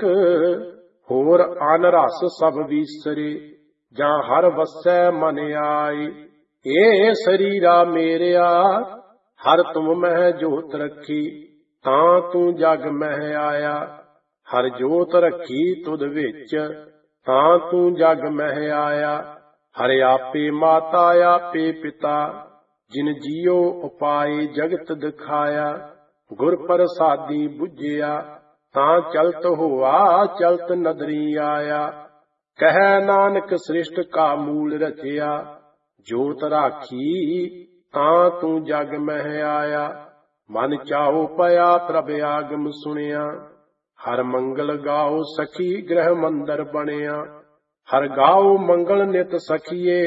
ਹੋਰ ਅਨ ਰਸ ਸਭ ਵੀਸਰੇ, ਜਾਂ ਹਰ ਵਸੈ ਮਨ ਆਈ। ਏ ਸਰੀਰਾ ਮੇਰਿਆ, ਹਰ ਤੁਮ ਮਹਿ ਜੋਤ ਰੱਖੀ, ਤਾਂ ਤੂੰ ਜਗ ਮਹਿ ਆਇਆ। ਹਰ ਜੋਤ ਰੱਖੀ ਤੁਧ ਵਿੱਚ, ਤਾਂ ਤੂੰ ਜਗ ਮਹਿ ਆਇਆ। ਹਰ ਆਪੇ ਮਾਤਾ ਆਪੇ ਪਿਤਾ, ਜਿਨ ਜੀਉ ਉਪਾਏ ਜਗਤ ਦਿਖਾਇਆ। ਗੁਰ ਪ੍ਰਸਾਦੀ ਬੁਝਿਆ, ਤਾਂ ਚਲਤ ਹੋਆ ਚਲਤ ਨਦਰੀ ਆਇਆ। ਕਹਿ ਨਾਨਕ ਸ੍ਰਿਸ਼ਟ ਕਾ ਮੂਲ ਰਚਿਆ, ਜੋਤ ਰਾਖੀ ਤਾਂ ਤੂੰ ਜਗ ਮਹਿ ਆਇਆ। ਮਨ ਚਾਉ ਪਿਆ ਪ੍ਰਭ ਆਗਮ ਸੁਣਿਆ, ਹਰ ਮੰਗਲ ਗਾਓ ਸਖੀ ਗ੍ਰਹਿ ਮੰਦਰ ਬਣਿਆ। ਹਰ ਗਾਓ ਮੰਗਲ ਨਿਤ ਸਖੀਏ,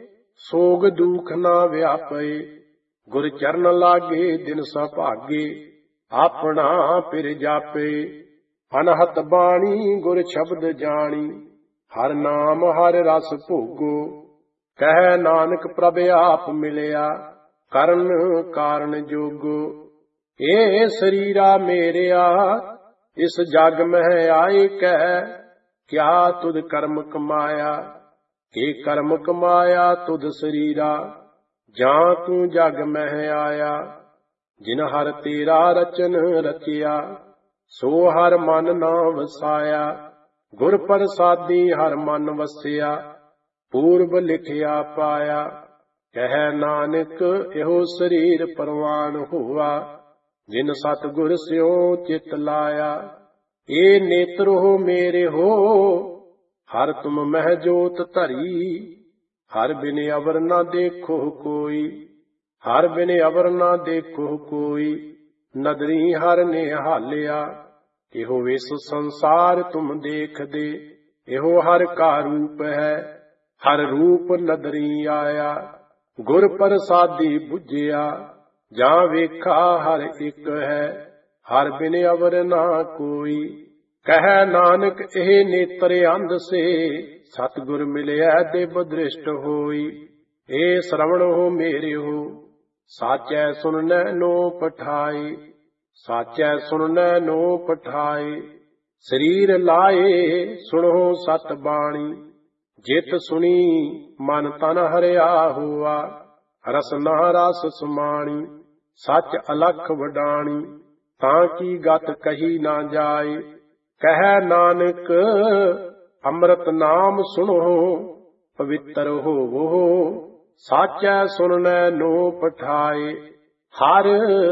ਸੋਗ ਦੁਖ ਨਾ ਵਿਆਪੇ। ਗੁਰ ਚਰਨ ਲਾਗੇ ਦਿਨ ਸੁਭਾਗੇ, ਆਪਣਾ ਪਿਰ ਜਾਪੇ। ਅਨਹਤ ਬਾਣੀ ਗੁਰ ਸ਼ਬਦ ਜਾਣੀ, ਹਰ ਨਾਮ ਹਰ ਰਸ ਭੋਗੋ। ਕਹਿ ਨਾਨਕ ਪ੍ਰਭ ਆਪ ਮਿਲਿਆ, ਕਰਨ ਕਾਰਨ ਜੋਗੋ। ਏ ਸਰੀਰਾ ਮੇਰਿਆ, ਇਸ ਜਗ ਮਹਿ ਆਏ ਕਹਿ, ਕਿਆ ਤੁਧ ਕਰਮ ਕਮਾਇਆ। ਏ ਕਰਮ ਕਮਾਇਆ ਤੁਧ ਸਰੀਰਾ, ਜਾਂ ਤੂੰ ਜਗ ਮਹਿ ਆਇਆ। ਜਿਨ ਹਰ ਤੇਰਾ ਰਚਨ ਰਚਿਆ, ਸੋ ਹਰ ਮਨ ਨਾ ਵਸਾਇਆ। ਗੁਰ ਪ੍ਰਸਾਦੀ ਹਰ ਮਨ ਵਸਿਆ, ਪੂਰਬ ਲਿਖਿਆ ਪਾਇਆ। ਕਹਿ ਨਾਨਕ ਇਹੋ ਸਰੀਰ ਪਰਵਾਨ ਹੋਆ, ਜਿਨ ਸਤਿਗੁਰ ਸਿਉ ਚਿਤ ਲਾਇਆ। ਏ ਨੇਤਰ ਹੋ ਮੇਰੇ ਹੋ, ਹਰ ਤੁਮ ਮਹਿ ਜੋਤ ਧਰੀ। ਹਰ ਬਿਨ ਅਵਰ ਨਾ ਦੇਖੋ ਕੋਈ, ਹਰ ਬਿਨ ਅਵਰ ਨਾ ਦੇਖੋ ਕੋਈ। ਨਦਰੀ ਹਰ ਨੇ ਹਾਲਿਆ, ਇਹੋ ਵਿਸ ਸੰਸਾਰ ਤੁਮ ਦੇਖਦੇ, ਇਹੋ ਹਰ ਕਾ ਰੂਪ ਹੈ। ਹਰ ਰੂਪ ਨਦਰੀ ਆਇਆ, ਗੁਰ ਪ੍ਰਸਾਦੀ ਬੁਝਿਆ। ਜਾਂ ਵੇਖਾ ਹਰ ਇੱਕ ਹੈ, ਹਰ ਬਿਨ ਅਵਰ ਨਾ ਕੋਈ। ਕਹਿ ਨਾਨਕ ਇਹ ਨੇਤਰ ਅੰਧ ਸੇ, ਸਤਿਗੁਰ ਮਿਲਿਆ ਦਿਵ ਦ੍ਰਿਸ਼ਟ ਹੋਈ। ਇਹ ਸ਼ਰਵਣ ਹੋ ਮੇਰੇ ਹੋ, ਸਾਚੈ ਸੁਣਨੈ ਨੋ ਪਠਾਈ। ਸਾਚੈ ਸੁਣਨੈ ਨੋ ਪਠਾਈ, ਸਰੀਰ ਲਾਏ ਸੁਣੋ ਸਤ ਬਾਣੀ। ਜਿਤ ਸੁਣੀ ਮਨ ਤਨ ਹਰਿਆ ਹੋਆ, ਰਸਨਾ ਰਸ ਸਮਾਣੀ। ਸੱਚ ਅਲਖ ਵਡਾਣੀ, ਤਾਂ ਕੀ ਗਤ ਕਹੀ ਨਾ ਜਾਏ। ਕਹਿ ਨਾਨਕ ਅੰਮ੍ਰਿਤ ਨਾਮ ਸੁਣੋ, ਪਵਿੱਤਰ ਹੋਵੋ। ਸਾਚੈ ਸੁਣਨੈ ਨੋ ਪਠਾਏ। ਹਰ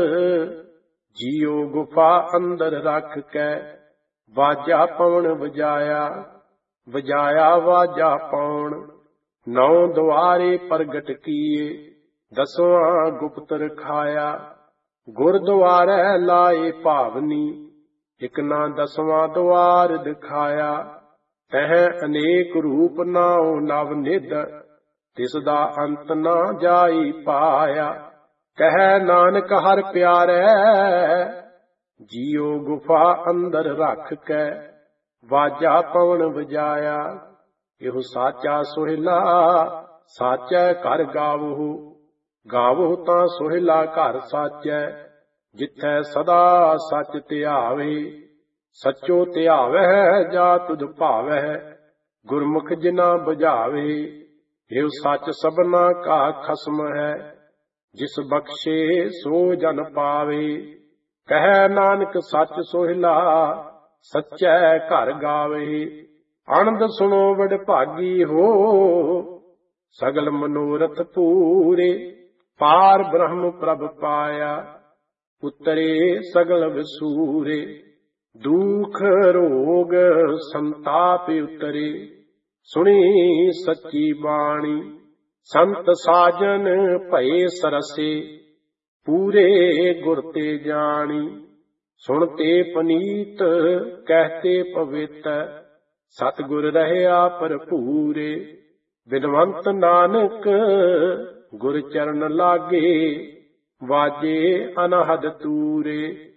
ਜੀਉ ਗੁਫਾ ਅੰਦਰ ਰੱਖ ਕੇ, ਵਾਜਾ ਪਵਨ ਵਜਾਇਆ। ਵਜਾਇਆ ਵਾਜਾ ਪੌਣ, ਨੌ ਦੁਆਰੇ ਪ੍ਰਗਟ ਕੀਏ। ਦਸਵਾਂ ਗੁਪਤ ਰਖਾਇਆ, ਗੁਰਦੁਆਰੈ ਲਾਏ ਭਾਵਨੀ। ਇਕ ਨਾ ਦਸਵਾਂ ਦੁਆਰ ਦਿਖਾਇਆ, ਤਹ ਅਨੇਕ ਰੂਪ ਨਾਉ ਨਵ ਨਿਧ। ਤਿਸ ਦਾ ਅੰਤ ਨਾ ਜਾਈ ਪਾਇਆ। ਕਹਿ ਨਾਨਕ ਹਰ ਪਿਆਰੈ, ਜੀਉ ਗੁਫਾ ਅੰਦਰ ਰੱਖ ਕੇ, ਵਾਜਾ ਪਵਨ ਵਜਾਇਆ। ਇਹੋ ਸਾਚਾ ਸੋਹਿਲਾ, ਸਾਚੈ ਘਰ ਗਾਵਹੁ। ਗਾਵਹੁ ਤਾਂ ਸੋਹਿਲਾ ਘਰ ਸਾਚੈ, ਜਿਥੈ ਸਦਾ ਸਚ ਧਿਆਵੇ। ਸਚੋ ਧਿਆਵਹਿ ਜਾ ਤੁਧ ਭਾਵਹਿ, ਗੁਰਮੁਖ ਜਿਨਾ ਬੁਝਾਵੇ। ਇਹੋ ਸੱਚ ਸਭਨਾ ਕਾ ਖਸਮ ਹੈ, ਜਿਸ ਬਖਸ਼ੇ ਸੋ ਜਨ ਪਾਵੇ। ਕਹਿ ਨਾਨਕ ਸੱਚ ਸੋਹਿਲਾ, ਸਚੈ ਘਰ ਗਾਵੇ। ਆਨੰਦ ਸੁਣੋ ਵਡ ਭਾਗੀ ਹੋ, ਸਗਲ ਮਨੋਰਥ ਪੂਰੇ। ਪਾਰ ਬ੍ਰਹਮ ਪ੍ਰਭ ਪਾਇਆ, ਉਤਰੇ ਸਗਲ ਵਿਸੂਰੇ। ਦੁਖ ਰੋਗ ਸੰਤਾਪ ਉਤਰੇ, ਸੁਣੀ ਸੱਚੀ ਬਾਣੀ। ਸੰਤ ਸਾਜਨ ਭਏ ਸਰਸੇ, ਪੂਰੇ ਗੁਰ ਤੇ ਜਾਣੀ। ਸੁਣਤੇ ਪਨੀਤ ਕਹਿਤੇ ਪਵਿੱਤ, ਸਤਿਗੁਰ ਰਹਿਆ ਭਰਪੂਰੇ। ਬਿਨਵੰਤ ਨਾਨਕ ਗੁਰ ਚਰਨ ਲਾਗੇ, ਵਾਜੇ ਅਨਹਦ ਤੂਰੇ।